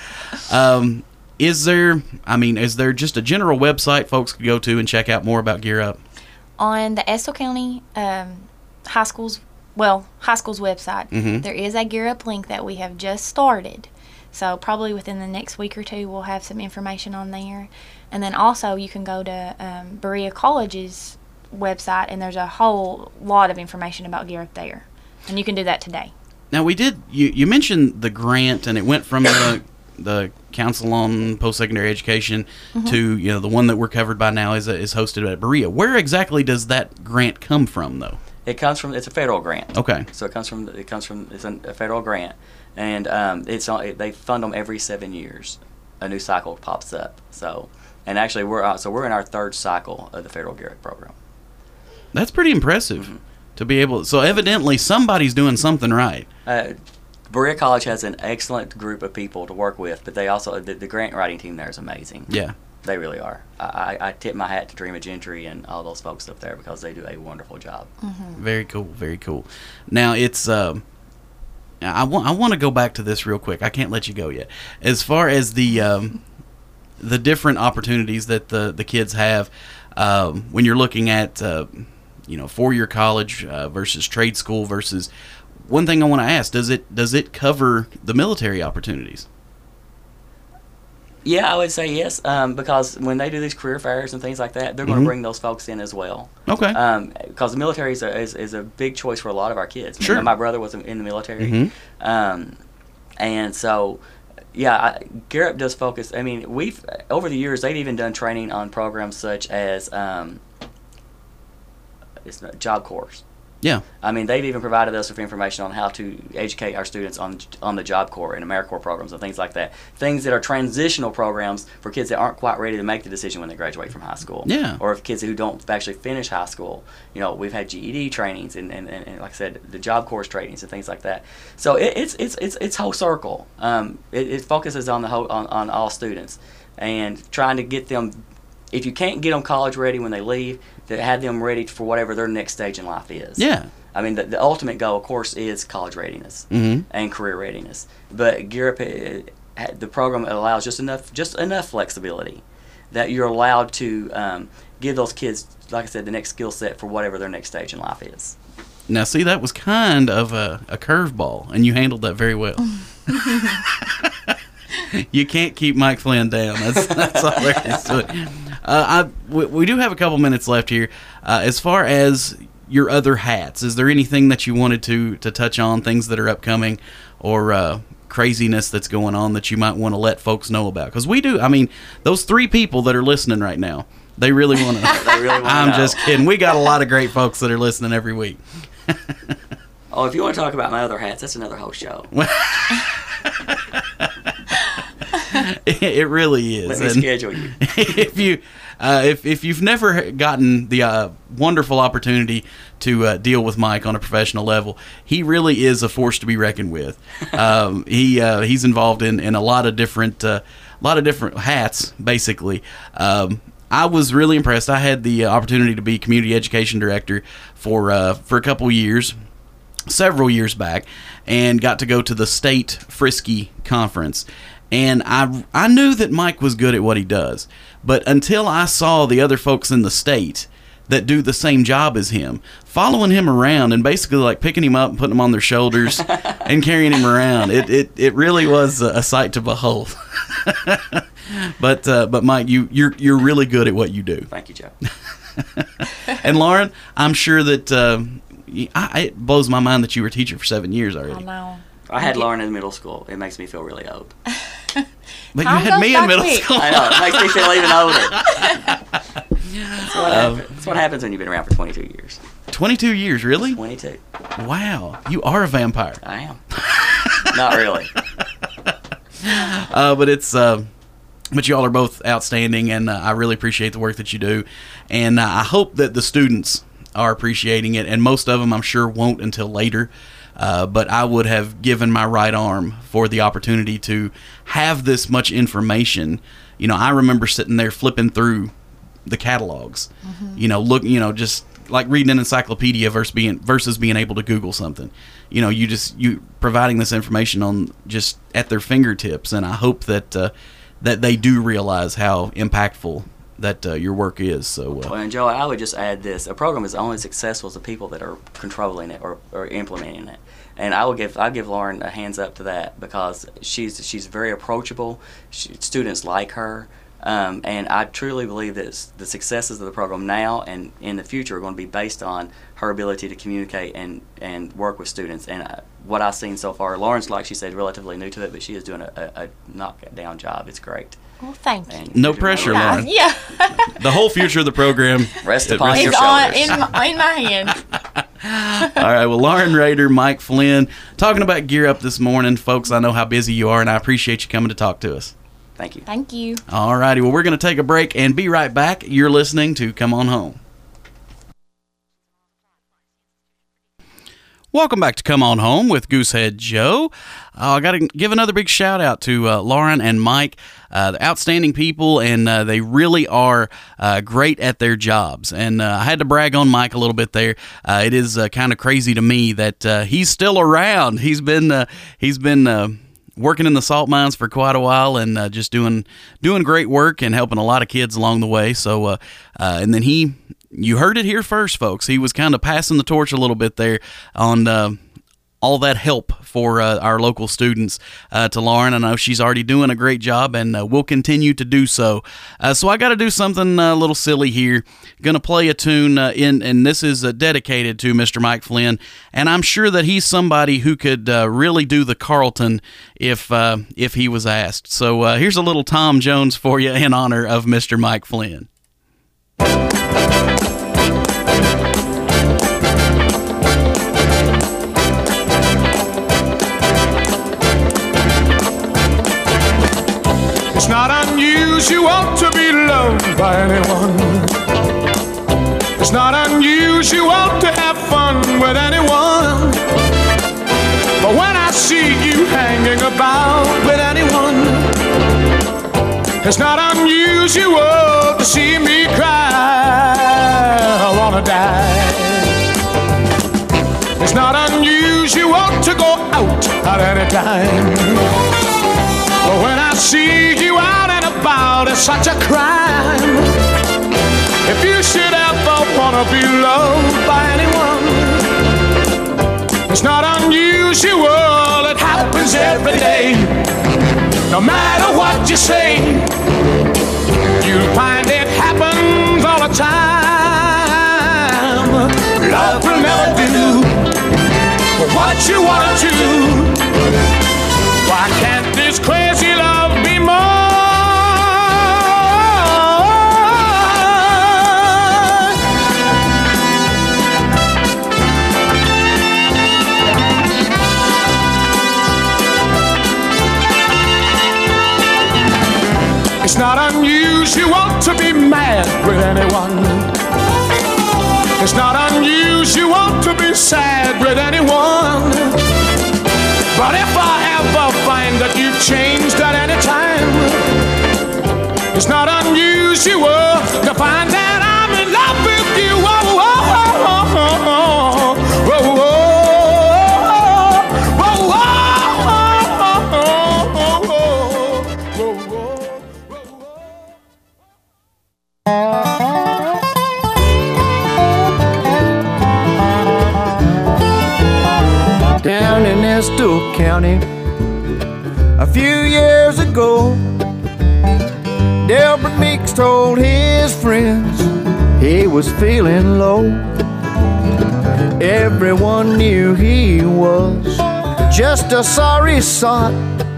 is there just a general website folks could go to and check out more about Gear Up? On the Estill County high school's website, there is a Gear Up link that we have just started. So probably within the next week or two, we'll have some information on there. And then also you can go to Berea College's website, and there's a whole lot of information about Gear Up there. And you can do that today. Now, you mentioned the grant, and it went from the Council on Post-Secondary Education to, you know, the one that we're covered by now is hosted at Berea. Where exactly does that grant come from, though? It's a federal grant. Okay. So it's a federal grant, and they fund them every 7 years. A new cycle pops up. So, and actually we're in our third cycle of the federal Gear Up program. That's pretty impressive to be able. So evidently somebody's doing something right. Berea College has an excellent group of people to work with, but they also the grant writing team there is amazing. Yeah. They really are. I tip my hat to Dream of Gentry and all those folks up there because they do a wonderful job. Very cool. Very cool. Now it's I want to go back to this real quick. I can't let you go yet. As far as the different opportunities that the kids have when you're looking at 4-year college versus trade school versus. One thing I want to ask, does it cover the military opportunities? Yeah, I would say yes, because when they do these career fairs and things like that, they're going to bring those folks in as well. Okay. Because the military is a big choice for a lot of our kids. Sure. My brother was in the military, and so yeah, Gear Up does focus. I mean, we've over the years they've even done training on programs such as Job Corps. Yeah. I mean, they've even provided us with information on how to educate our students on the Job Corps and AmeriCorps programs and things like that. Things that are transitional programs for kids that aren't quite ready to make the decision when they graduate from high school. Yeah. Or if kids who don't actually finish high school. You know, we've had GED trainings and like I said, the Job Corps trainings and things like that. So it's whole circle. It focuses on on all students and trying to get them if you can't get them college ready when they leave, to have them ready for whatever their next stage in life is. Yeah. I mean, the ultimate goal, of course, is college readiness and career readiness. But Gear Up, the program allows just enough flexibility that you're allowed to give those kids, like I said, the next skill set for whatever their next stage in life is. Now, see, that was kind of a curveball, and you handled that very well. You can't keep Mike Flynn down. That's all there is to it. We do have a couple minutes left here. As far as your other hats, is there anything that you wanted to touch on, things that are upcoming, or craziness that's going on that you might want to let folks know about? Because we do. I mean, those 3 people that are listening right now, they really want to. I'm just kidding. We got a lot of great folks that are listening every week. Oh, if you want to talk about my other hats, that's another whole show. It really is. Let me schedule you. If you've never gotten the wonderful opportunity to deal with Mike on a professional level, he really is a force to be reckoned with. He's involved in a lot of different hats, basically. I was really impressed. I had the opportunity to be community education director for a couple years, several years back, and got to go to the state Frisky conference. And I knew that Mike was good at what he does, but until I saw the other folks in the state that do the same job as him, following him around and basically like picking him up and putting him on their shoulders and carrying him around, it really was a sight to behold. But Mike, you're really good at what you do. Thank you, Joe. And Lauren, I'm sure that it blows my mind that you were a teacher for 7 years already. I know. I had Lauren in middle school. It makes me feel really old. But you had me in middle school. I know. It makes me feel even older. That's what happens when you've been around for 22 years. 22 years, really? 22. Wow. You are a vampire. I am. Not really. But y'all are both outstanding, and I really appreciate the work that you do. And I hope that the students are appreciating it, and most of them I'm sure won't until later. But I would have given my right arm for the opportunity to have this much information. You know, I remember sitting there flipping through the catalogs, just like reading an encyclopedia versus being able to Google something. You know, you providing this information on just at their fingertips, and I hope that that they do realize how impactful that your work is. So, and Joe, I would just add this: a program is only successful as the people that are controlling it or implementing it. And I'll give Lauren a hands up to that, because she's very approachable. Students like her, and I truly believe that the successes of the program now and in the future are going to be based on her ability to communicate and work with students. And what I've seen so far, Lauren's, like she said, relatively new to it, but she is doing a knockdown job. It's great. Well, thank you. No pressure, Lauren. Yeah. The whole future of the program rests upon your shoulders. In my hands. All right, well, Lauren Rader, Mike Flynn, talking about Gear Up this morning. Folks, I know how busy you are, and I appreciate you coming to talk to us. Thank you. Thank you. All righty, well, we're going to take a break and be right back. You're listening to Come On Home. Welcome back to Come On Home with Goosehead Joe. I got to give another big shout out to Lauren and Mike. They're outstanding people, and they really are great at their jobs. And I had to brag on Mike a little bit there. It is kind of crazy to me that he's still around. He's been working in the salt mines for quite a while, and just doing great work and helping a lot of kids along the way. So, and then you heard it here first, folks. He was kind of passing the torch a little bit there on all that help for our local students to Lauren. I know she's already doing a great job, and will continue to do so. So I got to do something a little silly here. Going to play a tune, and this is dedicated to Mr. Mike Flynn, and I'm sure that he's somebody who could really do the Carlton if he was asked. So here's a little Tom Jones for you in honor of Mr. Mike Flynn. It's not unusual to be loved by anyone. It's not unusual to have fun with anyone. But when I see you hanging about with anyone, It's not unusual to see me cry. I wanna die. It's not unusual to go out at any time. But when I see you out and about, it's such a crime. If you should ever wanna be loved by anyone, it's not unusual, it happens every day. No matter what you say, you'll find it happens all the time. Love will never do what you wanna do. Why can't this crazy love be more? It's not unusual to be mad with anyone. It's not unusual to be sad with anyone. But if I ever find that you've changed at any time, it's not unusual to find that I'm in love with you. Whoa, whoa, whoa, whoa, whoa, whoa, whoa. Down in Estill County, a few years ago, Delbert Meeks told his friends he was feeling low. Everyone knew he was just a sorry sot,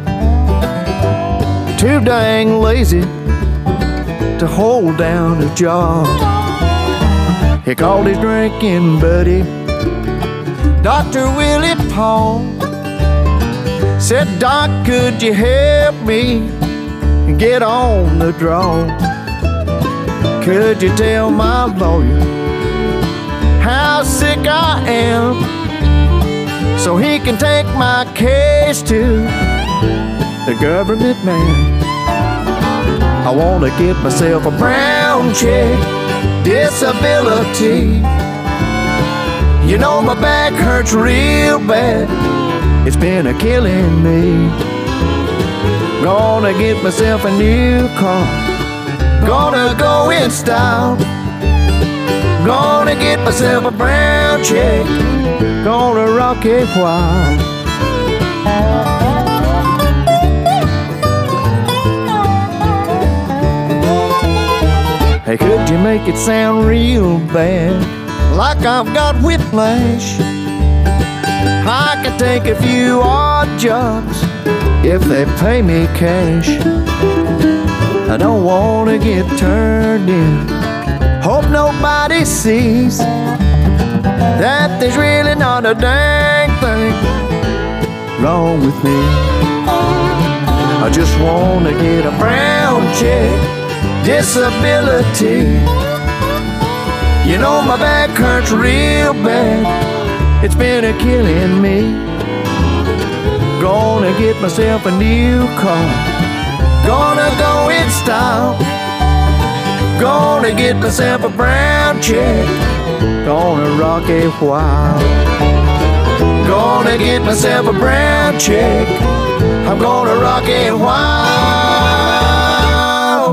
too dang lazy to hold down a job. He called his drinking buddy Dr. Willie Paul, said, Doc, could you help me get on the draw? Could you tell my lawyer how sick I am, so he can take my case to the government man? I want to get myself a brown check disability. You know my back hurts real bad, it's been a killing me. Gonna get myself a new car, gonna go in style. Gonna get myself a brown check, gonna rock it wild. Hey, could you make it sound real bad, like I've got whiplash? I can take a few odd jobs if they pay me cash. I don't wanna get turned in, hope nobody sees that there's really not a dang thing wrong with me. I just wanna get a brown check disability. You know my back hurts real bad, it's been a killing me. Gonna get myself a new car, gonna go in style. Gonna get myself a brown check, gonna rock it wild. Gonna get myself a brown check, I'm gonna rock it wild.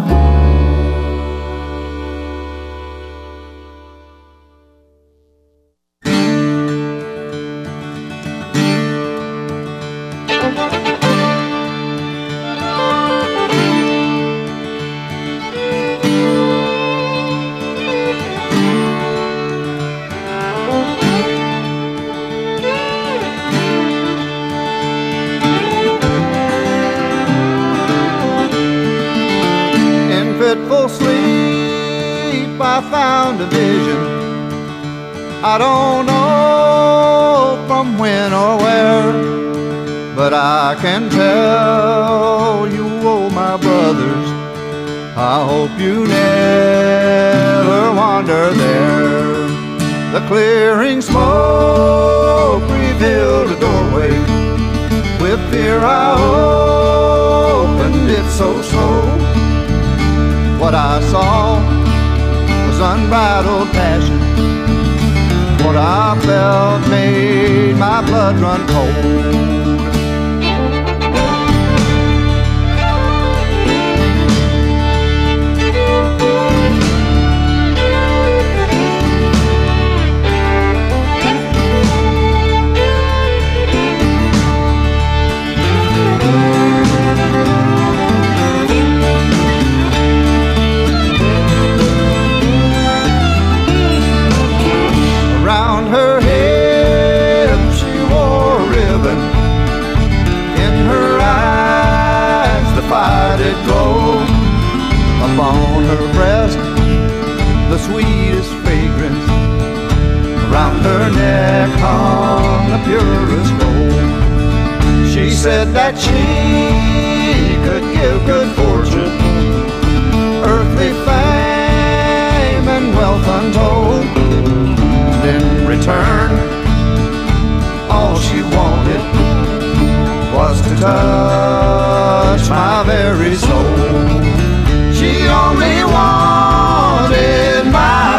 Fitful sleep, I found a vision. I don't know from when or where, but I can tell you, oh my brothers, I hope you never wander there. The clearing smoke revealed a doorway. With fear I opened it so slow. what I saw was unbridled passion. What I felt made my blood run cold. Around her head she wore a ribbon. In her eyes the fire did glow. Upon her breast the sweetest fragrance. Around her neck hung the purest gold. She said that she could give good fortune, earthly fame and wealth untold. In return, all she wanted was to touch my very soul. She only wanted my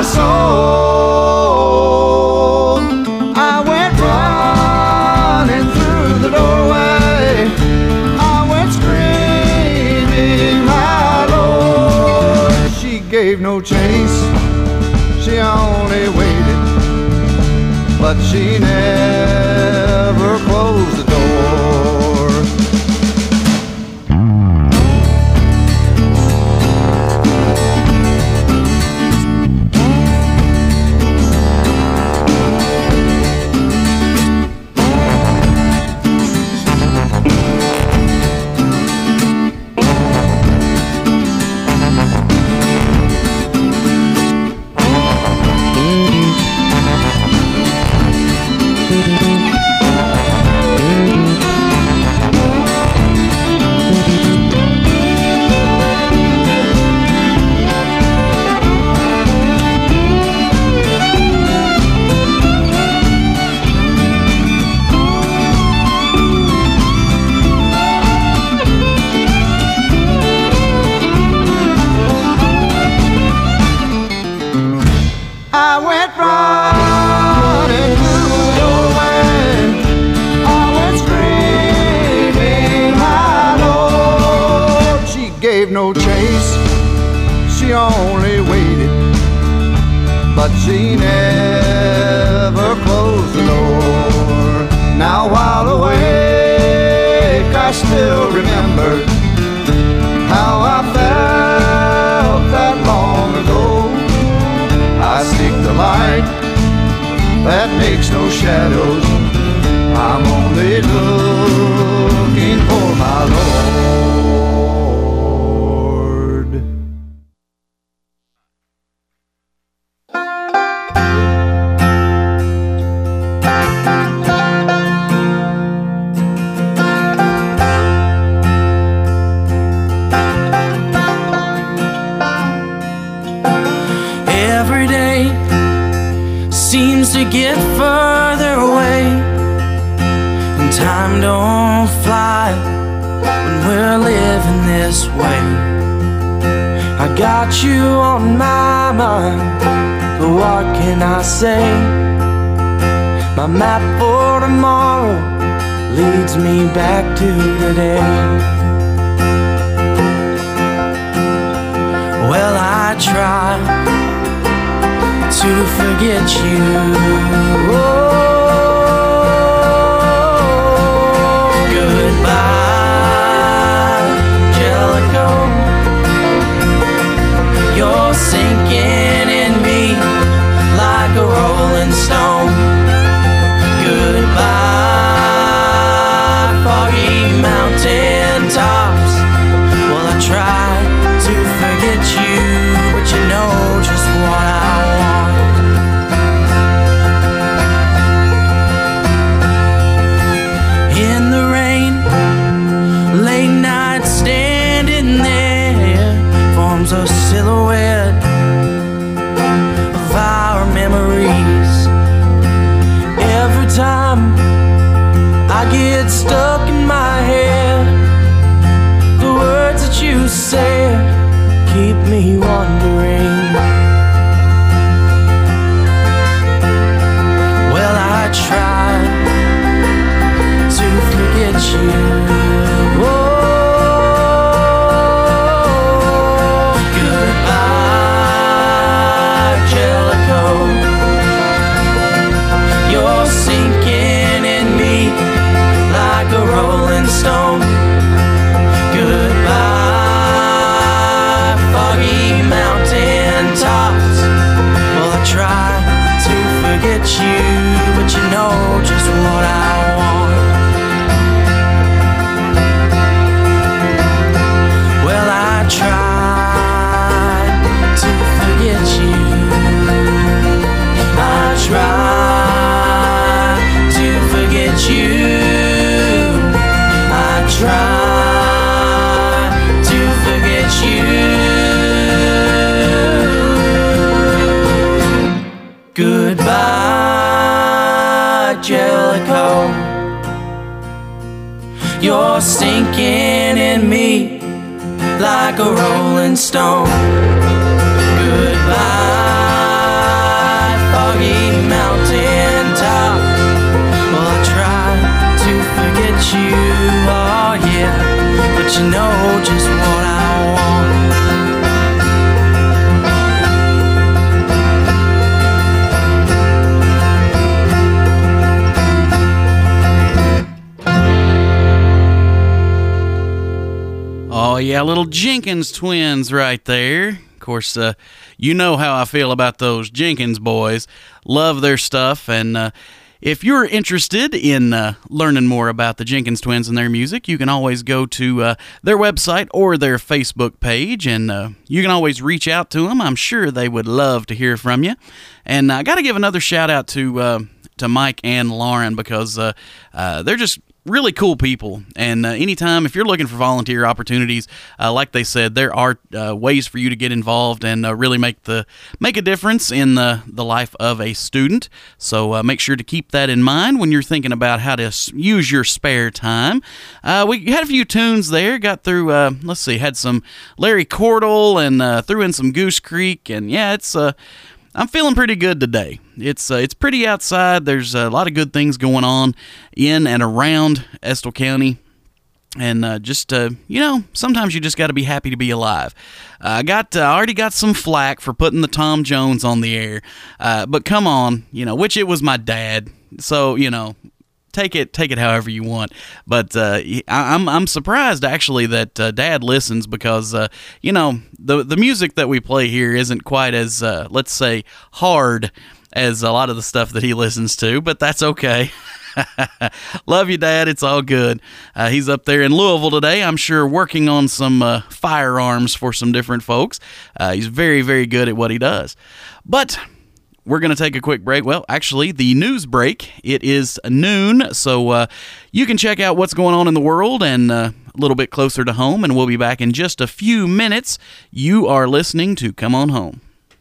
soul. I went running through the doorway. I went screaming, my Lord. She gave no chase, she only waited, but she never closed the door. I went running through the doorway. I went screaming, my Lord. She gave no chase, she only waited, but she never closed the door. Now while awake I still remember how I felt that long ago. I seek the light that makes no shadows. I'm only looking for my Lord. Every day seems to get further away, and time don't fly when we're living this way. I got you on my mind, but what can I say? My map for tomorrow leads me back to today. Well, I try to forget you. Oh, goodbye, Jellicoe. You're sinking in me like a rolling stone. Goodbye, foggy mountain tops. Well, I try to forget you, but you know just what I want. forget you, but you know just what I want. Well, I tried to forget you. I tried to forget you. I tried to forget you. Goodbye, Jellicoe. You're sinking in me like a rolling stone. Goodbye, foggy mountain top. Well, I try to forget you, oh yeah, but you know just what I want. Oh, yeah, little Jenkins twins right there. Of course, you know how I feel about those Jenkins boys. Love their stuff, and if you're interested in learning more about the Jenkins twins and their music, you can always go to their website or their Facebook page, and you can always reach out to them. I'm sure they would love to hear from you. And I got to give another shout-out to Mike and Lauren, because they're just really cool people, and anytime, if you're looking for volunteer opportunities, like they said, there are ways for you to get involved and really make a difference in the life of a student. So make sure to keep that in mind when you're thinking about how to use your spare time. We had a few tunes there, got through, had some Larry Cordell and threw in some Goose Creek, and yeah, it's I'm feeling pretty good today. It's pretty outside. There's a lot of good things going on in and around Estill County. And sometimes you just got to be happy to be alive. I already got some flack for putting the Tom Jones on the air. But come on, which it was my dad. So, take it however you want. But I'm surprised actually that Dad listens, because the music that we play here isn't quite as let's say hard as a lot of the stuff that he listens to, but that's okay. Love you, Dad. It's all good. He's up there in Louisville today, I'm sure, working on some firearms for some different folks. He's very, very good at what he does. But we're going to take a quick break. Well, actually, the news break. It is noon, so you can check out what's going on in the world and a little bit closer to home, and we'll be back in just a few minutes. You are listening to Come On Home.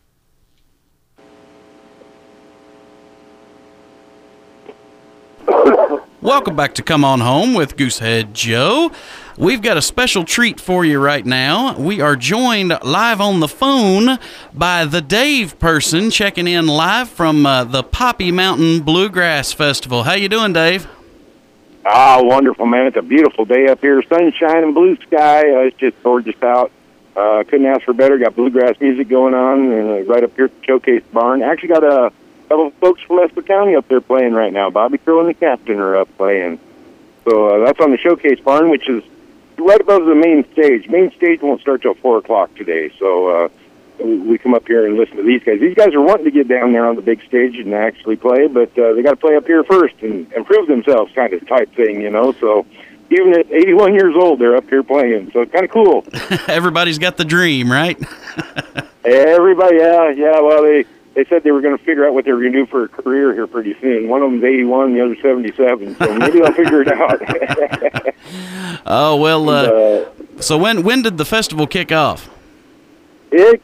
Welcome back to Come On Home with Goosehead Joe. We've got a special treat for you right now. We are joined live on the phone by the Dave person, checking in live from the Poppy Mountain Bluegrass Festival. How you doing, Dave? Wonderful, man. It's a beautiful day up here. Sunshine and blue sky. It's just gorgeous out. Couldn't ask for better. Got bluegrass music going on right up here at the Showcase Barn. Actually got a couple of folks from Estill County up there playing right now. Bobby Crow and the Captain are up playing. So that's on the Showcase Barn, which is right above the main stage. Main stage won't start till 4 o'clock today, so we come up here and listen to these guys. These guys are wanting to get down there on the big stage and actually play, but they got to play up here first and prove themselves, kind of type thing, So even at 81 years old, they're up here playing, so it's kind of cool. Everybody's got the dream, right? Everybody, yeah. Well, they said they were going to figure out what they were going to do for a career here pretty soon. One of them's 81, the other 77, so maybe I'll figure it out. Oh, well, so when did the festival kick off? The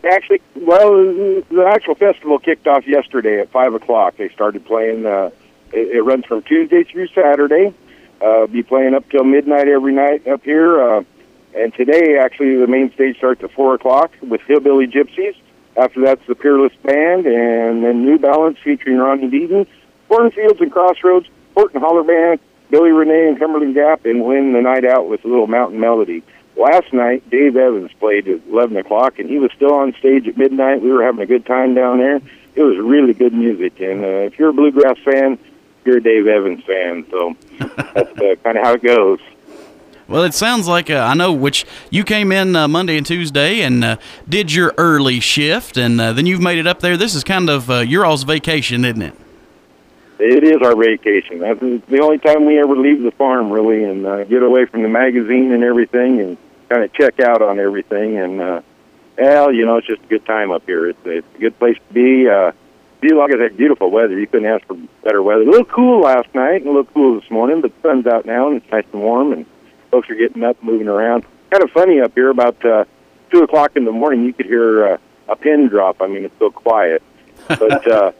actual festival kicked off yesterday at 5 o'clock. They started playing. It runs from Tuesday through Saturday. Be playing up till midnight every night up here. And today, actually, the main stage starts at 4 o'clock with Hillbilly Gypsies. After that's the Peerless Band, and then New Balance featuring Ronnie Deaton, Cornfields and Crossroads, Port and Holler Band, Billy Renee and Cumberland Gap, and win the night out with a little Mountain Melody. Last night, Dave Evans played at 11 o'clock, and he was still on stage at midnight. We were having a good time down there. It was really good music, and if you're a bluegrass fan, you're a Dave Evans fan, so that's kind of how it goes. Well, it sounds like, I know, which you came in Monday and Tuesday and did your early shift, and then you've made it up there. This is kind of your all's vacation, isn't it? It is our vacation. That's the only time we ever leave the farm, really, and get away from the magazine and everything, and kind of check out on everything. And well, you know, it's just a good time up here. It's a good place to be. Like I said, beautiful weather. You couldn't ask for better weather. A little cool last night and a little cool this morning, but the sun's out now and it's nice and warm, and folks are getting up, moving around. Kind of funny up here. About 2 o'clock in the morning, you could hear a pin drop. I mean, it's so quiet, but.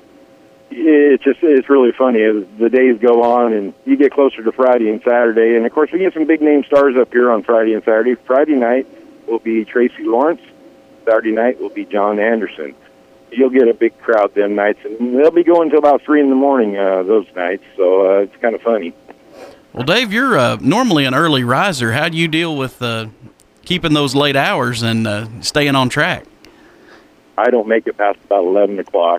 It's really funny as the days go on and you get closer to Friday and Saturday. And, of course, we get some big-name stars up here on Friday and Saturday. Friday night will be Tracy Lawrence. Saturday night will be John Anderson. You'll get a big crowd them nights, and they'll be going until about 3 in the morning those nights, so it's kind of funny. Well, Dave, you're normally an early riser. How do you deal with keeping those late hours and staying on track? I don't make it past about 11 o'clock.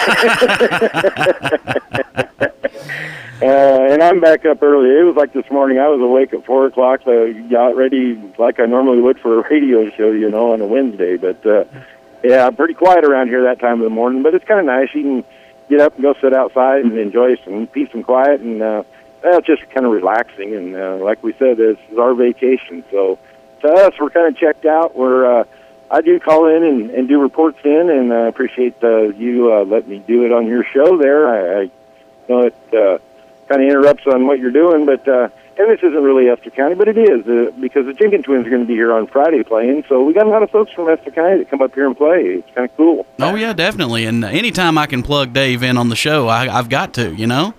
And I'm back up early. It was like this morning. I was awake at 4 o'clock. So got ready like I normally would for a radio show, you know, on a Wednesday. But, yeah, pretty quiet around here that time of the morning. But it's kind of nice. You can get up and go sit outside and enjoy some peace and quiet. And it's just kind of relaxing. And like we said, this is our vacation. So to us, we're kind of checked out. I do call in and do reports in, and I appreciate you letting me do it on your show there. I know it kind of interrupts on what you're doing, but and this isn't really Esther County, but it is because the Jenkins Twins are going to be here on Friday playing, so we got a lot of folks from Esther County that come up here and play. It's kind of cool. Oh, yeah, definitely, and anytime I can plug Dave in on the show, I've got to, you know?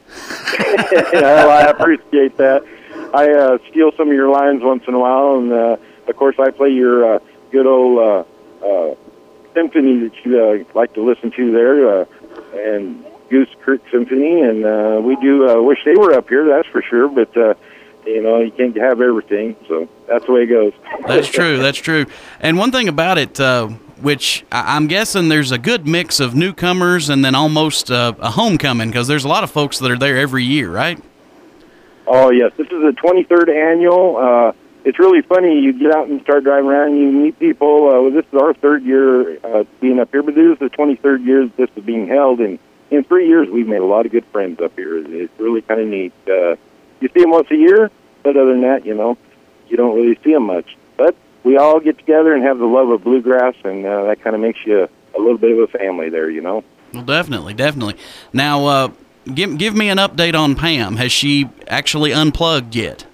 Well, I appreciate that. I steal some of your lines once in a while, and of course I play your good old symphony that you like to listen to there, and Goose Creek Symphony, and we do wish they were up here, that's for sure, but you know, you can't have everything, so that's the way it goes. That's true, that's true. And one thing about it, which I'm guessing there's a good mix of newcomers and then almost a homecoming, because there's a lot of folks that are there every year, right? Oh, yes. This is the 23rd annual. It's really funny. You get out and start driving around and you meet people. This is our third year being up here, but this is the 23rd year this is being held. And in 3 years, we've made a lot of good friends up here. It's really kind of neat. You see them once a year, but other than that, you know, you don't really see them much. But we all get together and have the love of bluegrass, and that kind of makes you a little bit of a family there, you know. Well, definitely, definitely. Now, give me an update on Pam. Has she actually unplugged yet?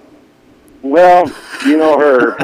Well, you know her.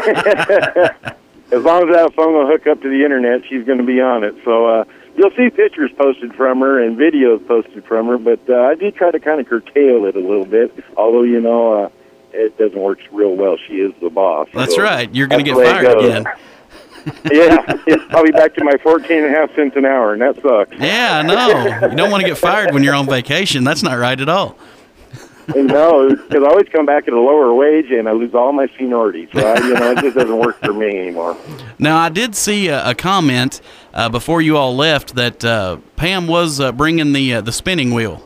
As long as that phone will hook up to the internet, she's going to be on it. So you'll see pictures posted from her and videos posted from her, but I do try to kind of curtail it a little bit, although, you know, it doesn't work real well. She is the boss. That's so right. You're going to get fired again. Yeah, I'll be back to my 14.5 cents an hour, and that sucks. Yeah, I know. You don't want to get fired when you're on vacation. That's not right at all. No, because I always come back at a lower wage, and I lose all my seniority. So, you know, it just doesn't work for me anymore. Now, I did see a comment before you all left that Pam was bringing the spinning wheel.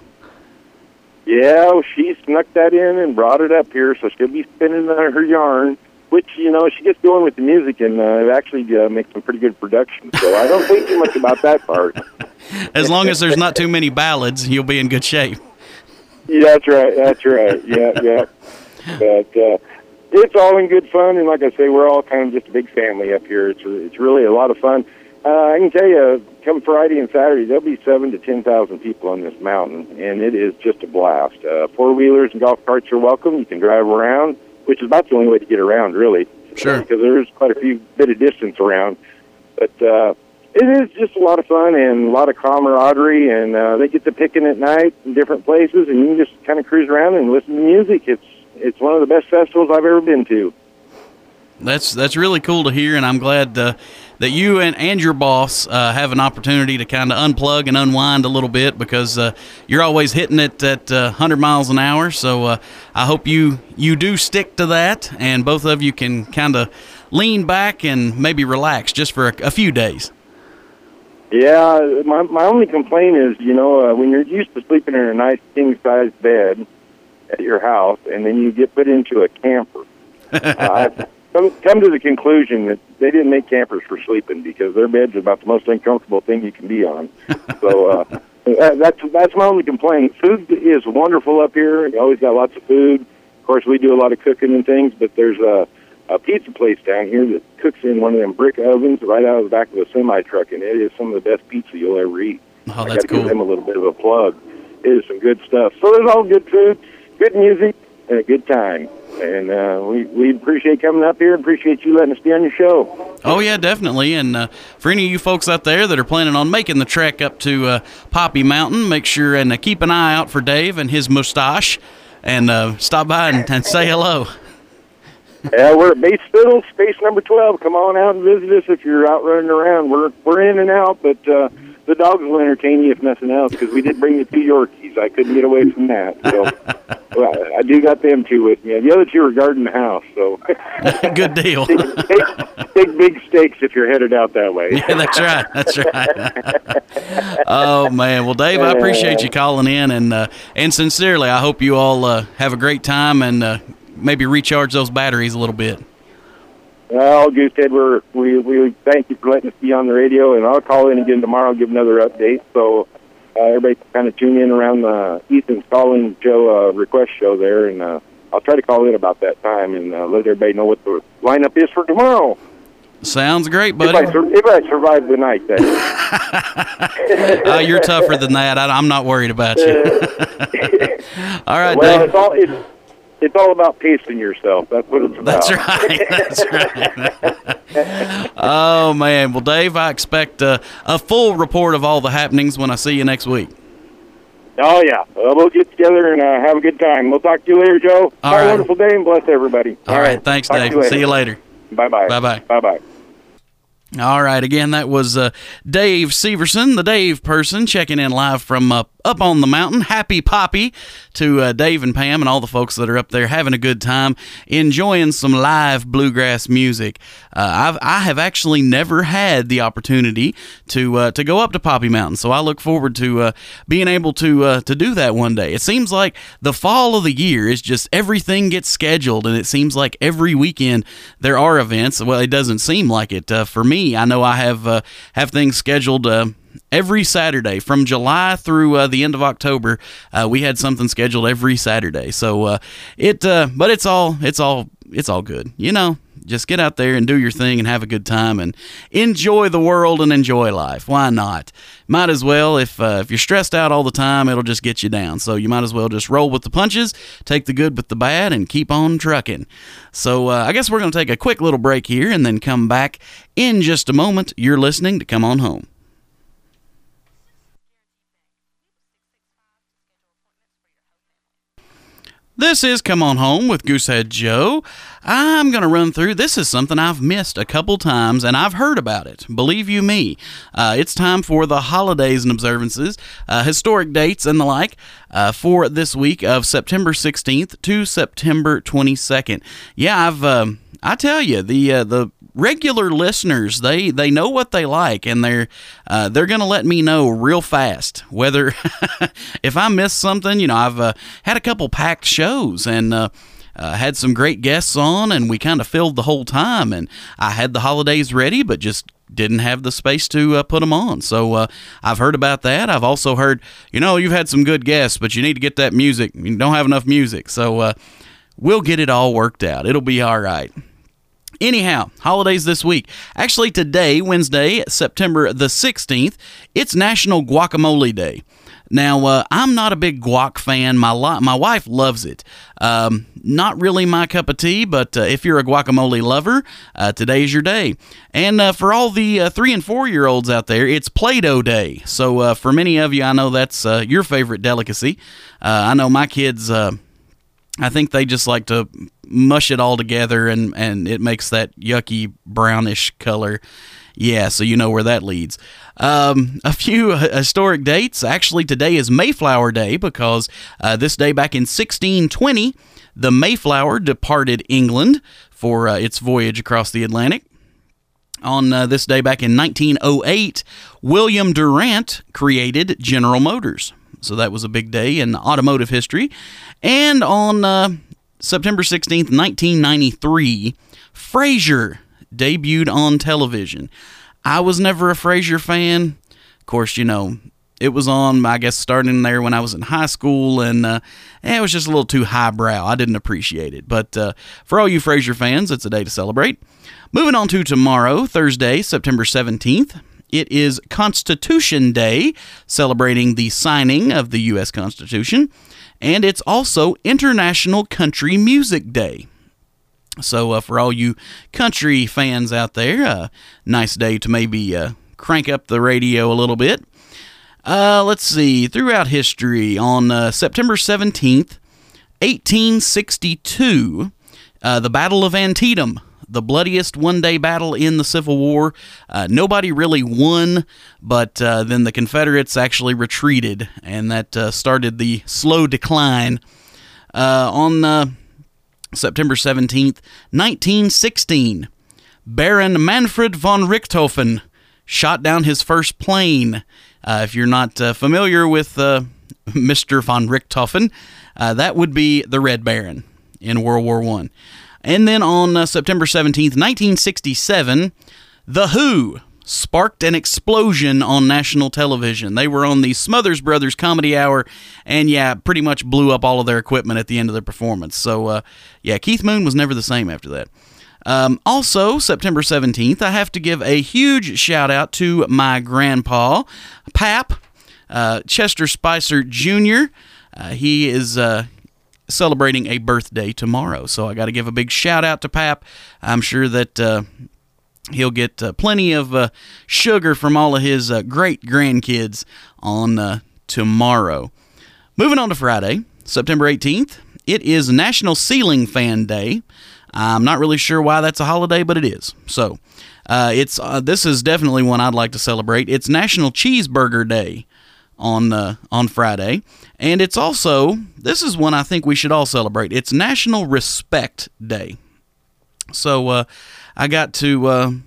Yeah, she snuck that in and brought it up here, so she'll be spinning her yarn, which, you know, she gets going with the music and actually makes some pretty good production. So I don't think too much about that part. As long as there's not too many ballads, you'll be in good shape. Yeah, that's right. That's right. Yeah. But it's all in good fun, and like I say, we're all kind of just a big family up here. It's really a lot of fun. I can tell you, come Friday and Saturday, there'll be 7,000 to 10,000 people on this mountain, and it is just a blast. Four-wheelers and golf carts are welcome. You can drive around, which is about the only way to get around, really. Sure. Because there's quite a bit of distance around. But it is just a lot of fun and a lot of camaraderie, and they get to picking at night in different places, and you can just kind of cruise around and listen to music. It's one of the best festivals I've ever been to. That's really cool to hear, and I'm glad that you and your boss have an opportunity to kind of unplug and unwind a little bit, because you're always hitting it at 100 miles an hour. So I hope you do stick to that, and both of you can kind of lean back and maybe relax just for a few days. Yeah, my only complaint is, you know, when you're used to sleeping in a nice king-size bed at your house, and then you get put into a camper. I've come to the conclusion that they didn't make campers for sleeping, because their beds are about the most uncomfortable thing you can be on. So That's my only complaint. Food is wonderful up here. You always got lots of food. Of course, we do a lot of cooking and things, but there's a pizza place down here that cooks in one of them brick ovens right out of the back of a semi-truck, and it is some of the best pizza you'll ever eat. Oh, I that's got to cool. give them a little bit of a plug. It is some good stuff. So there's all good food, good music, and a good time. And we appreciate coming up here. Appreciate you letting us be on your show. Oh, yeah, definitely. And for any of you folks out there that are planning on making the trek up to Poppy Mountain, make sure and keep an eye out for Dave and his mustache, and stop by and say hello. Yeah, we're at Base Fiddle, space number 12. Come on out and visit us if you're out running around. We're in and out, but the dogs will entertain you if nothing else, because we did bring the 2 Yorkies. I couldn't get away from that. So well, I do got them 2 with me. The other 2 are guarding the house. So Good deal. take big stakes if you're headed out that way. Yeah, that's right. That's right. Oh, man. Well, Dave, I appreciate you calling in, and sincerely, I hope you all have a great time and maybe recharge those batteries a little bit. Well, Goosehead, we thank you for letting us be on the radio, and I'll call in again tomorrow and give another update. So everybody can kind of tune in around Ethan's Calling Joe request show there, and I'll try to call in about that time and let everybody know what the lineup is for tomorrow. Sounds great, buddy. If I survive the night, that is. You're tougher than that. I'm not worried about you. All right, well, Dave. It's all about pacing yourself. That's what it's about. That's right. That's right. Oh, man. Well, Dave, I expect a full report of all the happenings when I see you next week. Oh, yeah. We'll get together and have a good time. We'll talk to you later, Joe. All Have right. a wonderful day, and bless everybody. All right. Thanks, Talk Dave. to See you later. Bye-bye. Bye-bye. Bye-bye. All right, again, that was Dave Severson, the Dave person, checking in live from up on the mountain. Happy Poppy to Dave and Pam and all the folks that are up there having a good time, enjoying some live bluegrass music. I have actually never had the opportunity to go up to Poppy Mountain, so I look forward to being able to do that one day. It seems like the fall of the year is just everything gets scheduled, and it seems like every weekend there are events. Well, it doesn't seem like it for me. I know I have things scheduled every Saturday from July through the end of October. We had something scheduled every Saturday. So but it's all good. You know, just get out there and do your thing and have a good time and enjoy the world and enjoy life. Why not? Might as well. If you're stressed out all the time, it'll just get you down. So you might as well just roll with the punches, take the good with the bad, and keep on trucking. So I guess we're going to take a quick little break here and then come back in just a moment. You're listening to Come On Home. This is Come On Home with Goosehead Joe. I'm going to run through. This is something I've missed a couple times, and I've heard about it. Believe you me. It's time for the holidays and observances, historic dates and the like, for this week of September 16th to September 22nd. Yeah, I tell you, the regular listeners, they know what they like, and they're going to let me know real fast whether if I miss something. You know, I've had a couple packed shows and had some great guests on, and we kind of filled the whole time, and I had the holidays ready, but just didn't have the space to put them on. So I've heard about that. I've also heard, you know, you've had some good guests, but you need to get that music. You don't have enough music. So we'll get it all worked out. It'll be all right. Anyhow, holidays this week. Actually, today, Wednesday, September the 16th, it's National Guacamole Day. Now, I'm not a big guac fan. My wife loves it. Not really my cup of tea, but if you're a guacamole lover, today's your day. And for all the 3 and 4-year-olds out there, it's Play-Doh Day. So for many of you, I know that's your favorite delicacy. I know my kids... I think they just like to mush it all together, and it makes that yucky brownish color. Yeah, so you know where that leads. A few historic dates. Actually, today is Mayflower Day because this day back in 1620, the Mayflower departed England for its voyage across the Atlantic. On this day back in 1908, William Durant created General Motors. So that was a big day in automotive history. And on September 16th, 1993, Frasier debuted on television. I was never a Frasier fan. Of course, you know, It was on, I guess, starting there when I was in high school, and it was just a little too highbrow. I didn't appreciate it. But for all you Frasier fans, it's a day to celebrate. Moving on to tomorrow, Thursday, September 17th. It is Constitution Day, celebrating the signing of the U.S. Constitution. And it's also International Country Music Day. So for all you country fans out there, nice day to maybe crank up the radio a little bit. Let's see. Throughout history, on September 17th, 1862, the Battle of Antietam, the bloodiest one-day battle in the Civil War. Nobody really won, but then the Confederates actually retreated, and that started the slow decline. On September 17th, 1916, Baron Manfred von Richthofen shot down his first plane. If you're not familiar with Mr. von Richthofen, that would be the Red Baron in World War I. And then on September 17th, 1967, The Who sparked an explosion on national television. They were on the Smothers Brothers Comedy Hour, and pretty much blew up all of their equipment at the end of their performance. So, Keith Moon was never the same after that. Also, September 17th, I have to give a huge shout-out to my grandpa, Pap, Chester Spicer Jr. He is celebrating a birthday tomorrow, so I got to give a big shout-out to Pap. I'm sure that he'll get plenty of sugar from all of his great-grandkids on tomorrow. Moving on to Friday, September 18th, it is National Ceiling Fan Day. I'm not really sure why that's a holiday, but it is. So, this is definitely one I'd like to celebrate. It's National Cheeseburger Day on Friday, and it's also, this is one I think we should all celebrate. It's National Respect Day. So, I got to,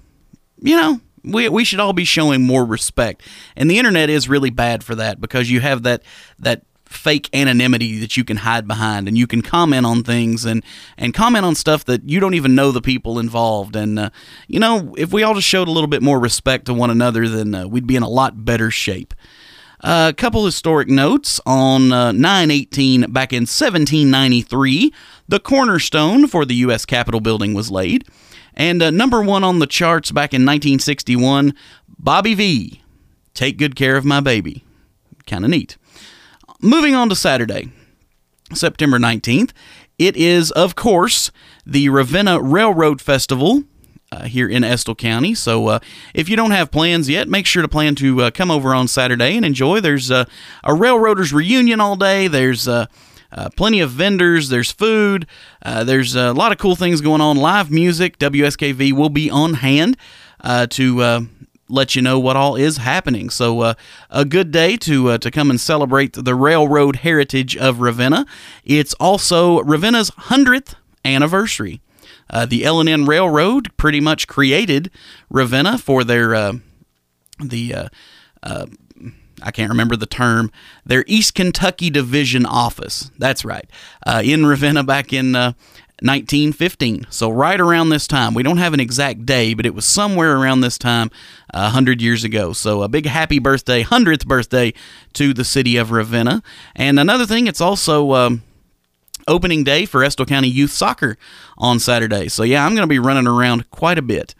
we should all be showing more respect, and the internet is really bad for that, because you have that fake anonymity that you can hide behind, and you can comment on things and comment on stuff that you don't even know the people involved. And if we all just showed a little bit more respect to one another, then we'd be in a lot better shape. A couple historic notes. On 9/18 back in 1793, the cornerstone for the U.S. Capitol building was laid. And number one on the charts back in 1961, Bobby V, Take Good Care of My Baby. Kind of neat. Moving on to Saturday, September 19th, it is, of course, the Ravenna Railroad Festival here in Estill County. So if you don't have plans yet, make sure to plan to come over on Saturday and enjoy. There's a Railroaders reunion all day. There's plenty of vendors. There's food. There's a lot of cool things going on. Live music. WSKV will be on hand to let you know what all is happening. So a good day to come and celebrate the railroad heritage of Ravenna. It's also Ravenna's 100th anniversary. The L&N Railroad pretty much created Ravenna for their I can't remember the term, their East Kentucky Division office. That's right. In Ravenna back in 1915. So right around this time. We don't have an exact day, but it was somewhere around this time 100 years ago. So a big happy birthday, 100th birthday to the city of Ravenna. And another thing, it's also opening day for Estill County Youth Soccer on Saturday. So I'm going to be running around quite a bit.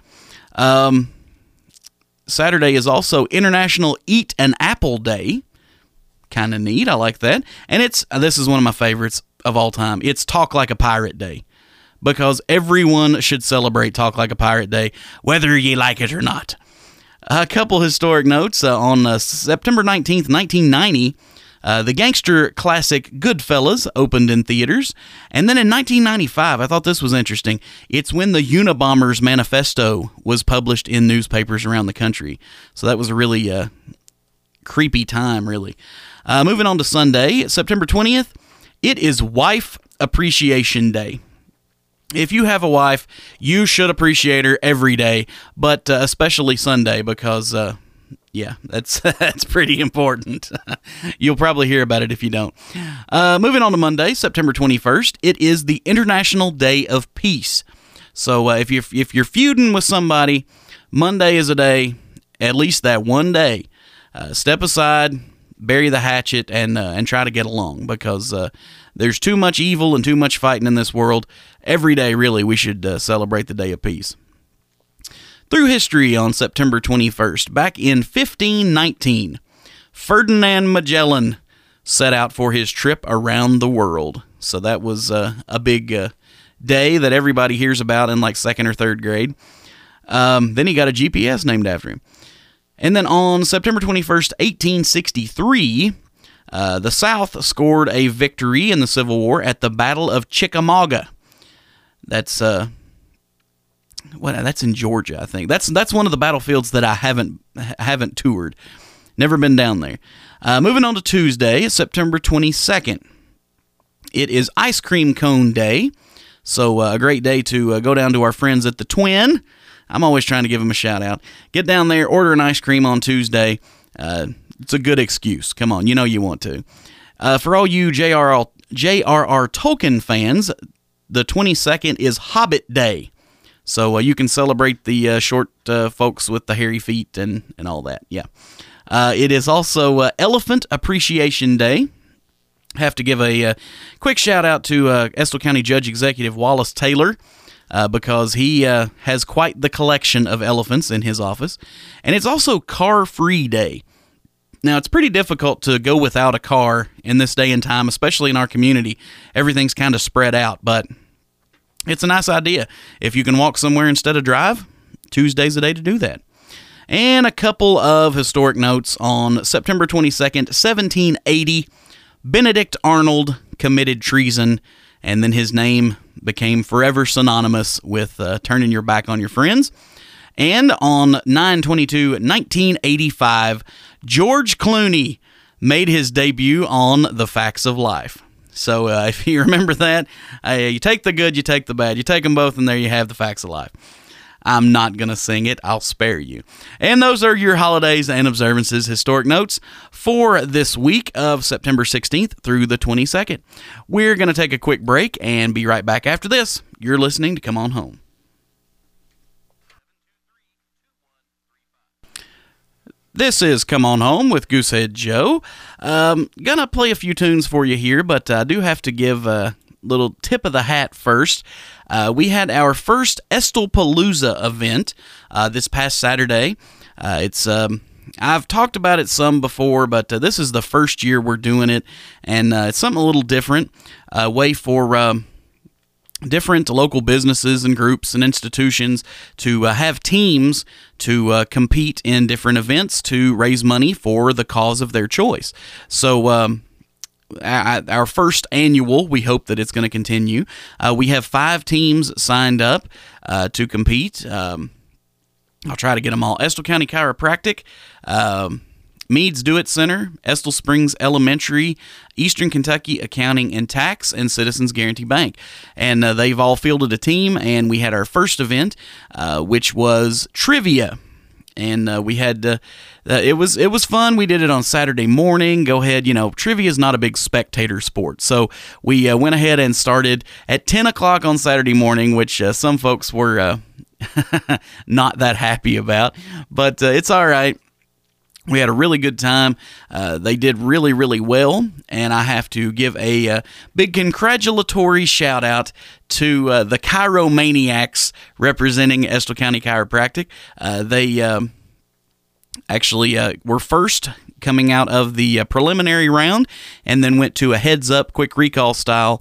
Saturday is also International Eat an Apple Day. Kind of neat. I like that. And this is one of my favorites of all time. It's Talk Like a Pirate Day, because everyone should celebrate Talk Like a Pirate Day, whether you like it or not. A couple historic notes. On September 19th, 1990, the gangster classic Goodfellas opened in theaters. And then in 1995, I thought this was interesting, it's when the Unabomber's Manifesto was published in newspapers around the country. So that was a really creepy time, really. Moving on to Sunday, September 20th, it is Wife Appreciation Day. If you have a wife, you should appreciate her every day, but especially Sunday, because that's pretty important. You'll probably hear about it if you don't. Moving on to Monday, September 21st, it is the International Day of Peace. So if you're feuding with somebody, Monday is a day, at least that one day. Step aside, bury the hatchet and try to get along, because there's too much evil and too much fighting in this world. Every day, really, we should celebrate the Day of Peace. Through history on September 21st, back in 1519, Ferdinand Magellan set out for his trip around the world. So that was a big day that everybody hears about in like 2nd or 3rd grade. Then he got a GPS named after him. And then on September 21st, 1863, the South scored a victory in the Civil War at the Battle of Chickamauga. That's that's in Georgia, I think. That's one of the battlefields that I haven't toured. Never been down there. Moving on to Tuesday, September 22nd. It is Ice Cream Cone Day, so a great day to go down to our friends at the Twin. I'm always trying to give them a shout out. Get down there, order an ice cream on Tuesday. It's a good excuse. Come on, you know you want to. For all you J.R.R. Tolkien fans, the 22nd is Hobbit Day. So you can celebrate the short folks with the hairy feet and all that. Yeah. It is also Elephant Appreciation Day. Have to give a quick shout out to Estill County Judge Executive Wallace Taylor, because he has quite the collection of elephants in his office. And it's also Car Free Day. Now, it's pretty difficult to go without a car in this day and time, especially in our community. Everything's kind of spread out, but it's a nice idea. If you can walk somewhere instead of drive, Tuesday's the day to do that. And a couple of historic notes on September 22nd, 1780, Benedict Arnold committed treason, and then his name became forever synonymous with turning your back on your friends. And on 9/22/1985, George Clooney made his debut on The Facts of Life. So if you remember that, you take the good, you take the bad, you take them both, and there you have The Facts of Life. I'm not going to sing it. I'll spare you. And those are your holidays and observances historic notes for this week of September 16th through the 22nd. We're going to take a quick break and be right back after this. You're listening to Come On Home. This is Come On Home with Goosehead Joe. Gonna play a few tunes for you here, but I do have to give a little tip of the hat first. We had our first Estillpalooza event this past Saturday. I've talked about it some before, but this is the first year we're doing it, and it's something a little different, a way for different local businesses and groups and institutions to have teams to compete in different events to raise money for the cause of their choice. So our first annual, we hope that it's going to continue. We have 5 teams signed up to compete. I'll try to get them all. Estill County Chiropractic, Meads Do It Center, Estill Springs Elementary, Eastern Kentucky Accounting and Tax, and Citizens Guarantee Bank. And they've all fielded a team, and we had our first event, which was trivia. And we had, it was fun. We did it on Saturday morning. Go ahead, trivia is not a big spectator sport. So we went ahead and started at 10 o'clock on Saturday morning, which some folks were not that happy about. But it's all right. We had a really good time. They did really, really well, and I have to give a big congratulatory shout-out to the Chiromaniacs representing Estill County Chiropractic. They actually were first coming out of the preliminary round, and then went to a heads-up, quick recall style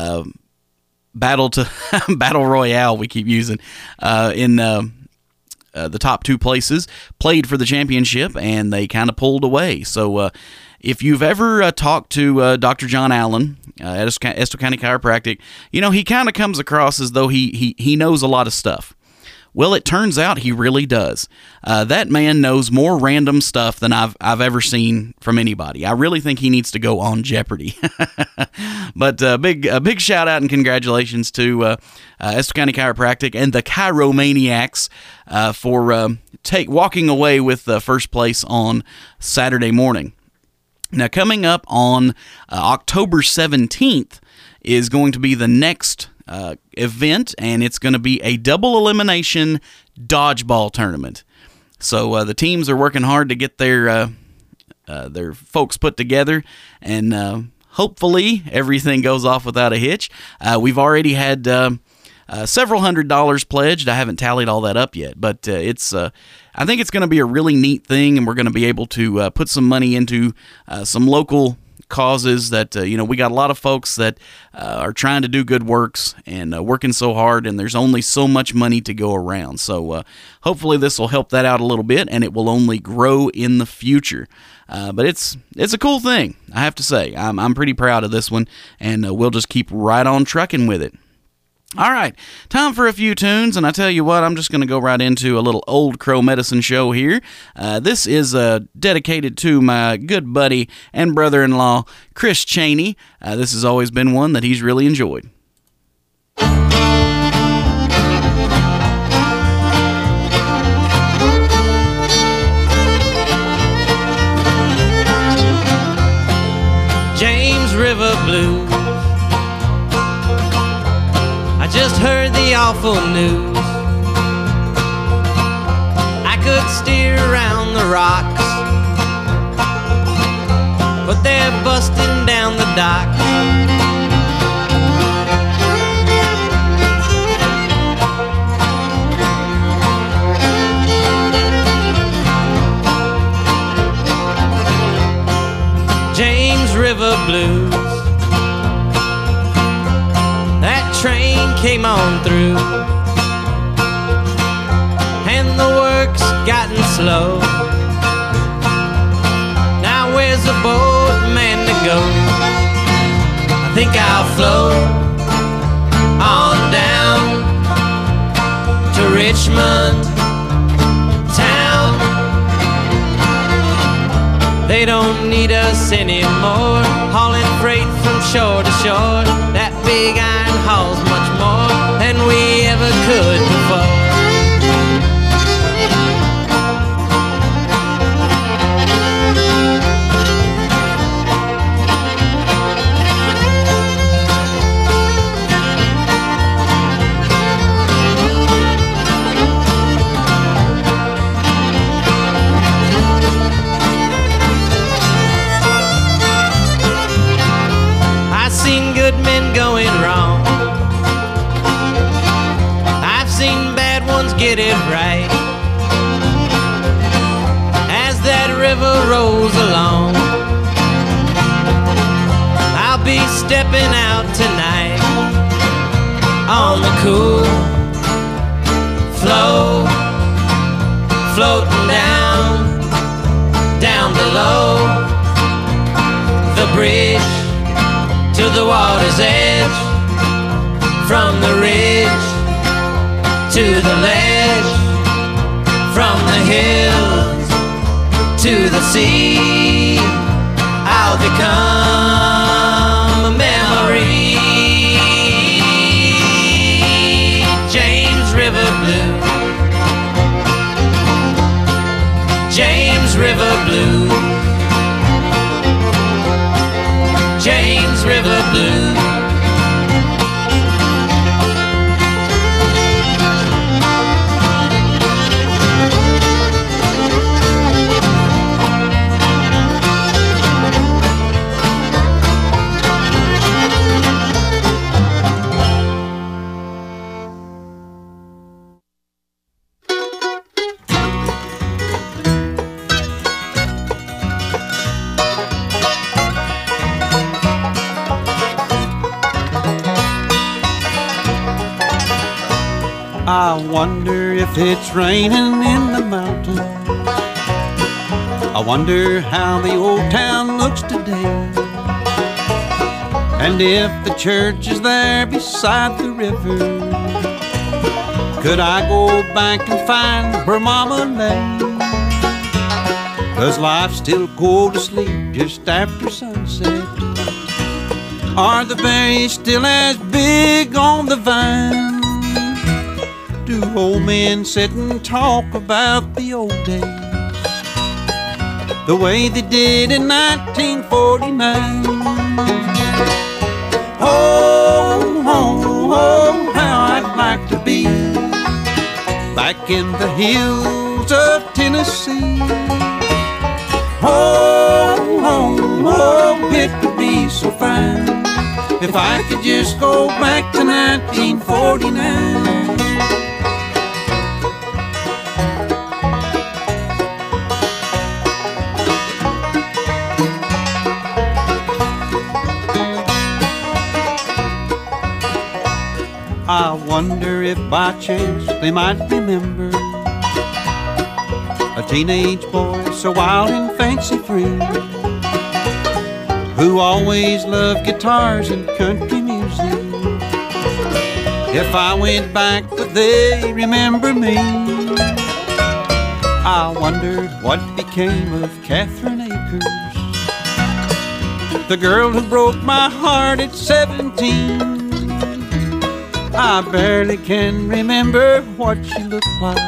battle royale we keep using in the top 2 places, played for the championship, and they kind of pulled away. So if you've ever talked to Dr. John Allen at Estill County Chiropractic, he kind of comes across as though he knows a lot of stuff. Well, it turns out he really does. That man knows more random stuff than I've ever seen from anybody. I really think he needs to go on Jeopardy. But a big shout out and congratulations to Estill County Chiropractic and the Chiromaniacs for walking away with first place on Saturday morning. Now, coming up on October 17th is going to be the next event, and it's going to be a double elimination dodgeball tournament. So the teams are working hard to get their their folks put together, and hopefully everything goes off without a hitch. We've already had several $100s pledged. I haven't tallied all that up yet, but I think it's going to be a really neat thing, and we're going to be able to put some money into some local causes that we got a lot of folks that are trying to do good works and working so hard, and there's only so much money to go around. So hopefully this will help that out a little bit, and it will only grow in the future. But it's a cool thing, I have to say. I'm pretty proud of this one, and we'll just keep right on trucking with it. All right, time for a few tunes, and I tell you what, I'm just going to go right into a little Old Crow Medicine show here. This is dedicated to my good buddy and brother-in-law, Chris Cheney. This has always been one that he's really enjoyed. James River Blues. I just heard the awful news. I could steer around the rocks, but they're busting down the dock. James River Blues. That train came on through, and the work's gotten slow. Now where's the boatman to go? I think I'll float on down to Richmond town. They don't need us anymore, hauling freight from shore to shore. That big iron hauls much more than we ever could before. Going wrong. I've seen bad ones get it right. As that river rolls along, I'll be stepping out tonight on the cool flow, floating down below the bridge to the water's edge, from the ridge to the ledge, from the hills to the sea. I'll become a memory. James River Blue, James River Blue, James River Blue. I wonder if it's raining in the mountains. I wonder how the old town looks today, and if the church is there beside the river. Could I go back and find where Mama lay? 'Cause life's still cold to sleep just after sunset. Are the berries still as big on the vine? Do old men sit and talk about the old days, the way they did in 1949? Oh, oh, oh, how I'd like to be back in the hills of Tennessee. Oh, oh, it could be so fine if I could just go back to 1949. I wonder if by chance they might remember a teenage boy so wild and fancy-free, who always loved guitars and country music. If I went back, would they remember me? I wondered what became of Catherine Akers, the girl who broke my heart at 17. I barely can remember what she looked like.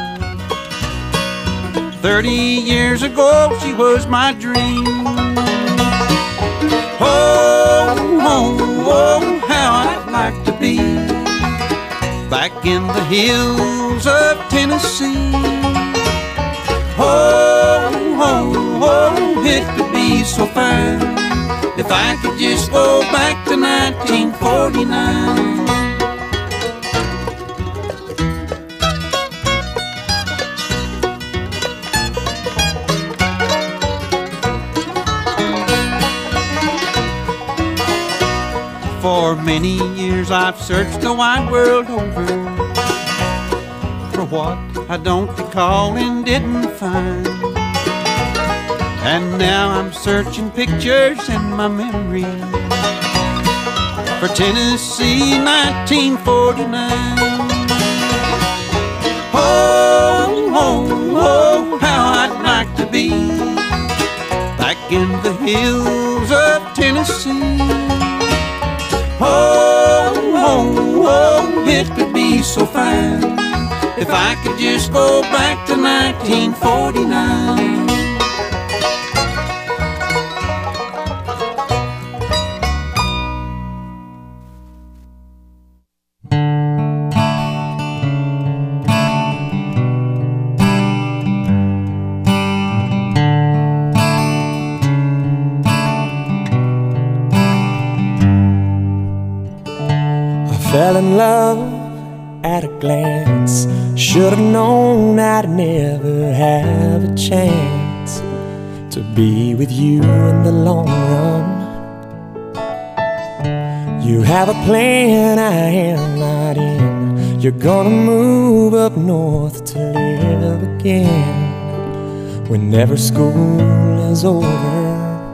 30 years ago she was my dream. Oh, oh, oh, how I'd like to be back in the hills of Tennessee. Oh, oh, oh, it could be so fine if I could just go back to 1949. For many years I've searched the wide world over for what I don't recall and didn't find. And now I'm searching pictures in my memory for Tennessee 1949. Oh, oh, oh, how I'd like to be back in the hills of Tennessee. Oh, oh, oh, it could be so fine if I could just go back to 1949. Fell in love at a glance. Should've known I'd never have a chance to be with you in the long run. You have a plan I am not in. You're gonna move up north to live again whenever school is over.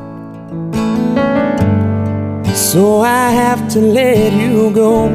So I have to let you go.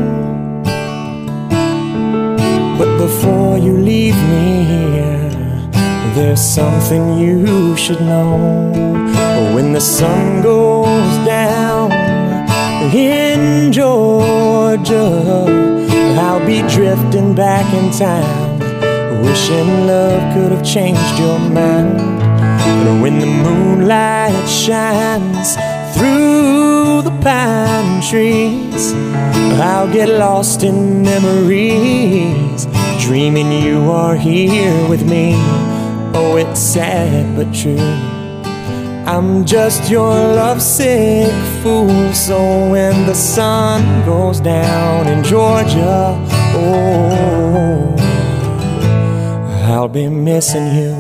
But before you leave me here, there's something you should know. When the sun goes down in Georgia, I'll be drifting back in time, wishing love could have changed your mind. But when the moonlight shines through the pine trees, I'll get lost in memories, dreaming you are here with me. Oh, it's sad but true, I'm just your lovesick fool. So when the sun goes down in Georgia, oh, I'll be missing you.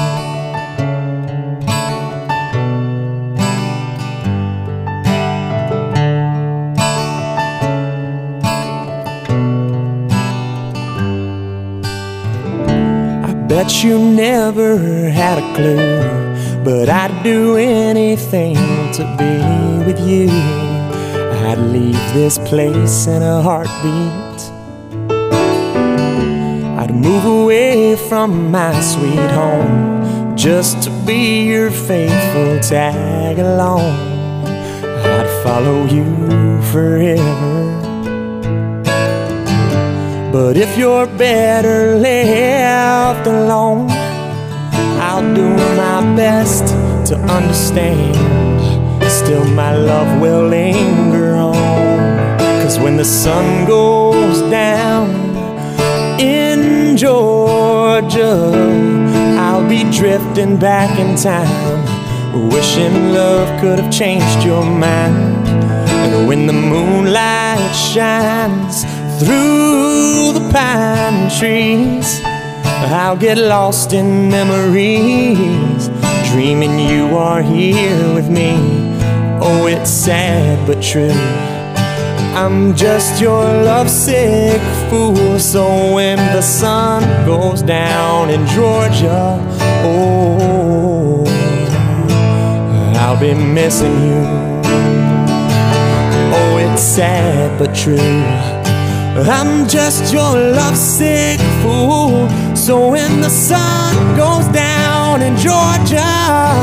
Bet you never had a clue, but I'd do anything to be with you. I'd leave this place in a heartbeat. I'd move away from my sweet home just to be your faithful tag along. I'd follow you forever. But if you're better left alone, I'll do my best to understand. Still my love will linger on. 'Cause when the sun goes down in Georgia, I'll be drifting back in time, wishing love could have changed your mind. And when the moonlight shines through the pine trees, I'll get lost in memories, dreaming you are here with me. Oh, it's sad but true, I'm just your lovesick fool. So when the sun goes down in Georgia, oh, I'll be missing you. Oh, it's sad but true, I'm just your lovesick fool. So when the sun goes down in Georgia,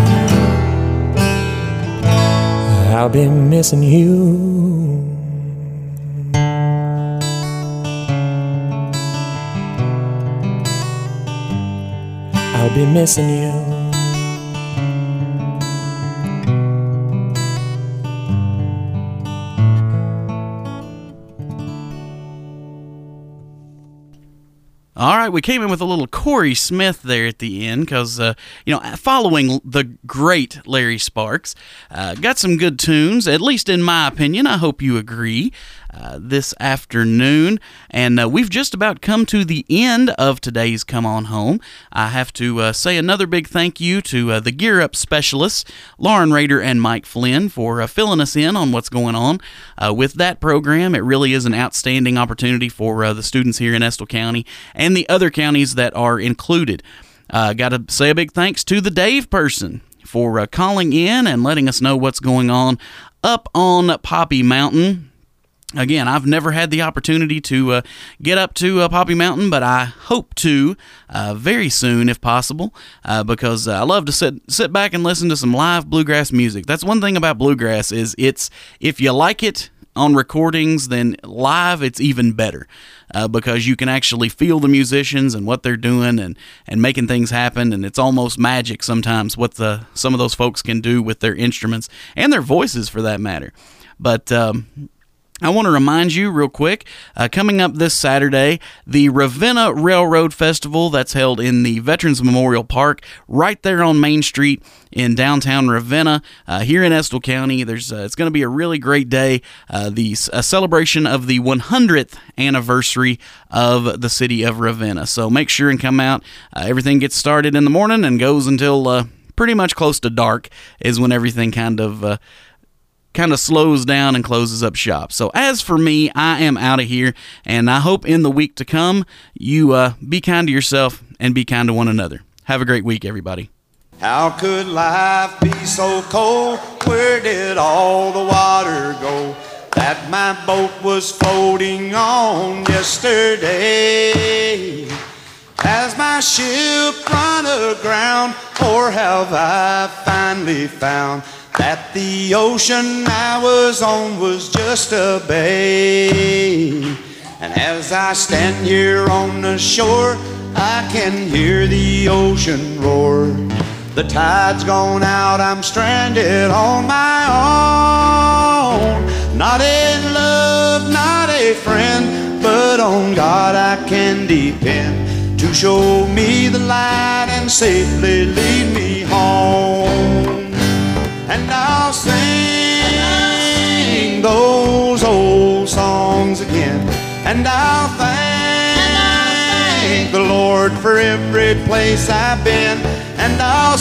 I'll be missing you. I'll be missing you. All right, we came in with a little Corey Smith there at the end because, following the great Larry Sparks, got some good tunes, at least in my opinion. I hope you agree. This afternoon, and we've just about come to the end of today's Come On Home. I have to say another big thank you to the Gear Up specialists, Lauren Rader and Mike Flynn, for filling us in on what's going on with that program. It really is an outstanding opportunity for the students here in Estill County and the other counties that are included. Got to say a big thanks to the Dave person for calling in and letting us know what's going on up on Poppy Mountain. Again, I've never had the opportunity to get up to Poppy Mountain, but I hope to very soon if possible, because I love to sit back and listen to some live bluegrass music. That's one thing about bluegrass is if you like it on recordings, then live it's even better, because you can actually feel the musicians and what they're doing and making things happen, and it's almost magic sometimes what some of those folks can do with their instruments and their voices for that matter. But I want to remind you real quick, coming up this Saturday, the Ravenna Railroad Festival that's held in the Veterans Memorial Park right there on Main Street in downtown Ravenna here in Estill County. It's going to be a really great day, a celebration of the 100th anniversary of the city of Ravenna. So make sure and come out. Everything gets started in the morning and goes until pretty much close to dark is when everything kind of slows down and closes up shop. So as for me, I am out of here, and I hope in the week to come you be kind to yourself and be kind to one another. Have a great week, everybody. How could life be so cold? Where did all the water go that my boat was floating on yesterday? Has my ship run aground, or have I finally found that the ocean I was on was just a bay? And as I stand here on the shore, I can hear the ocean roar. The tide's gone out, I'm stranded on my own. Not in love, not a friend, but on God I can depend to show me the light and safely lead me home. And I'll sing those old songs again, and I'll thank the Lord for every place I've been, and I'll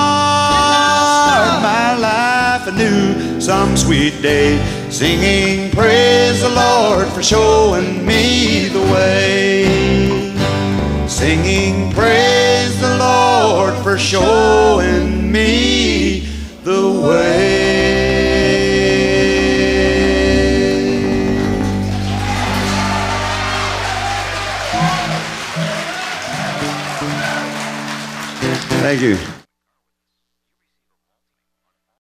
start my life anew some sweet day, singing praise the Lord for showing me the way. Singing praise the Lord for showing me the way. Thank you.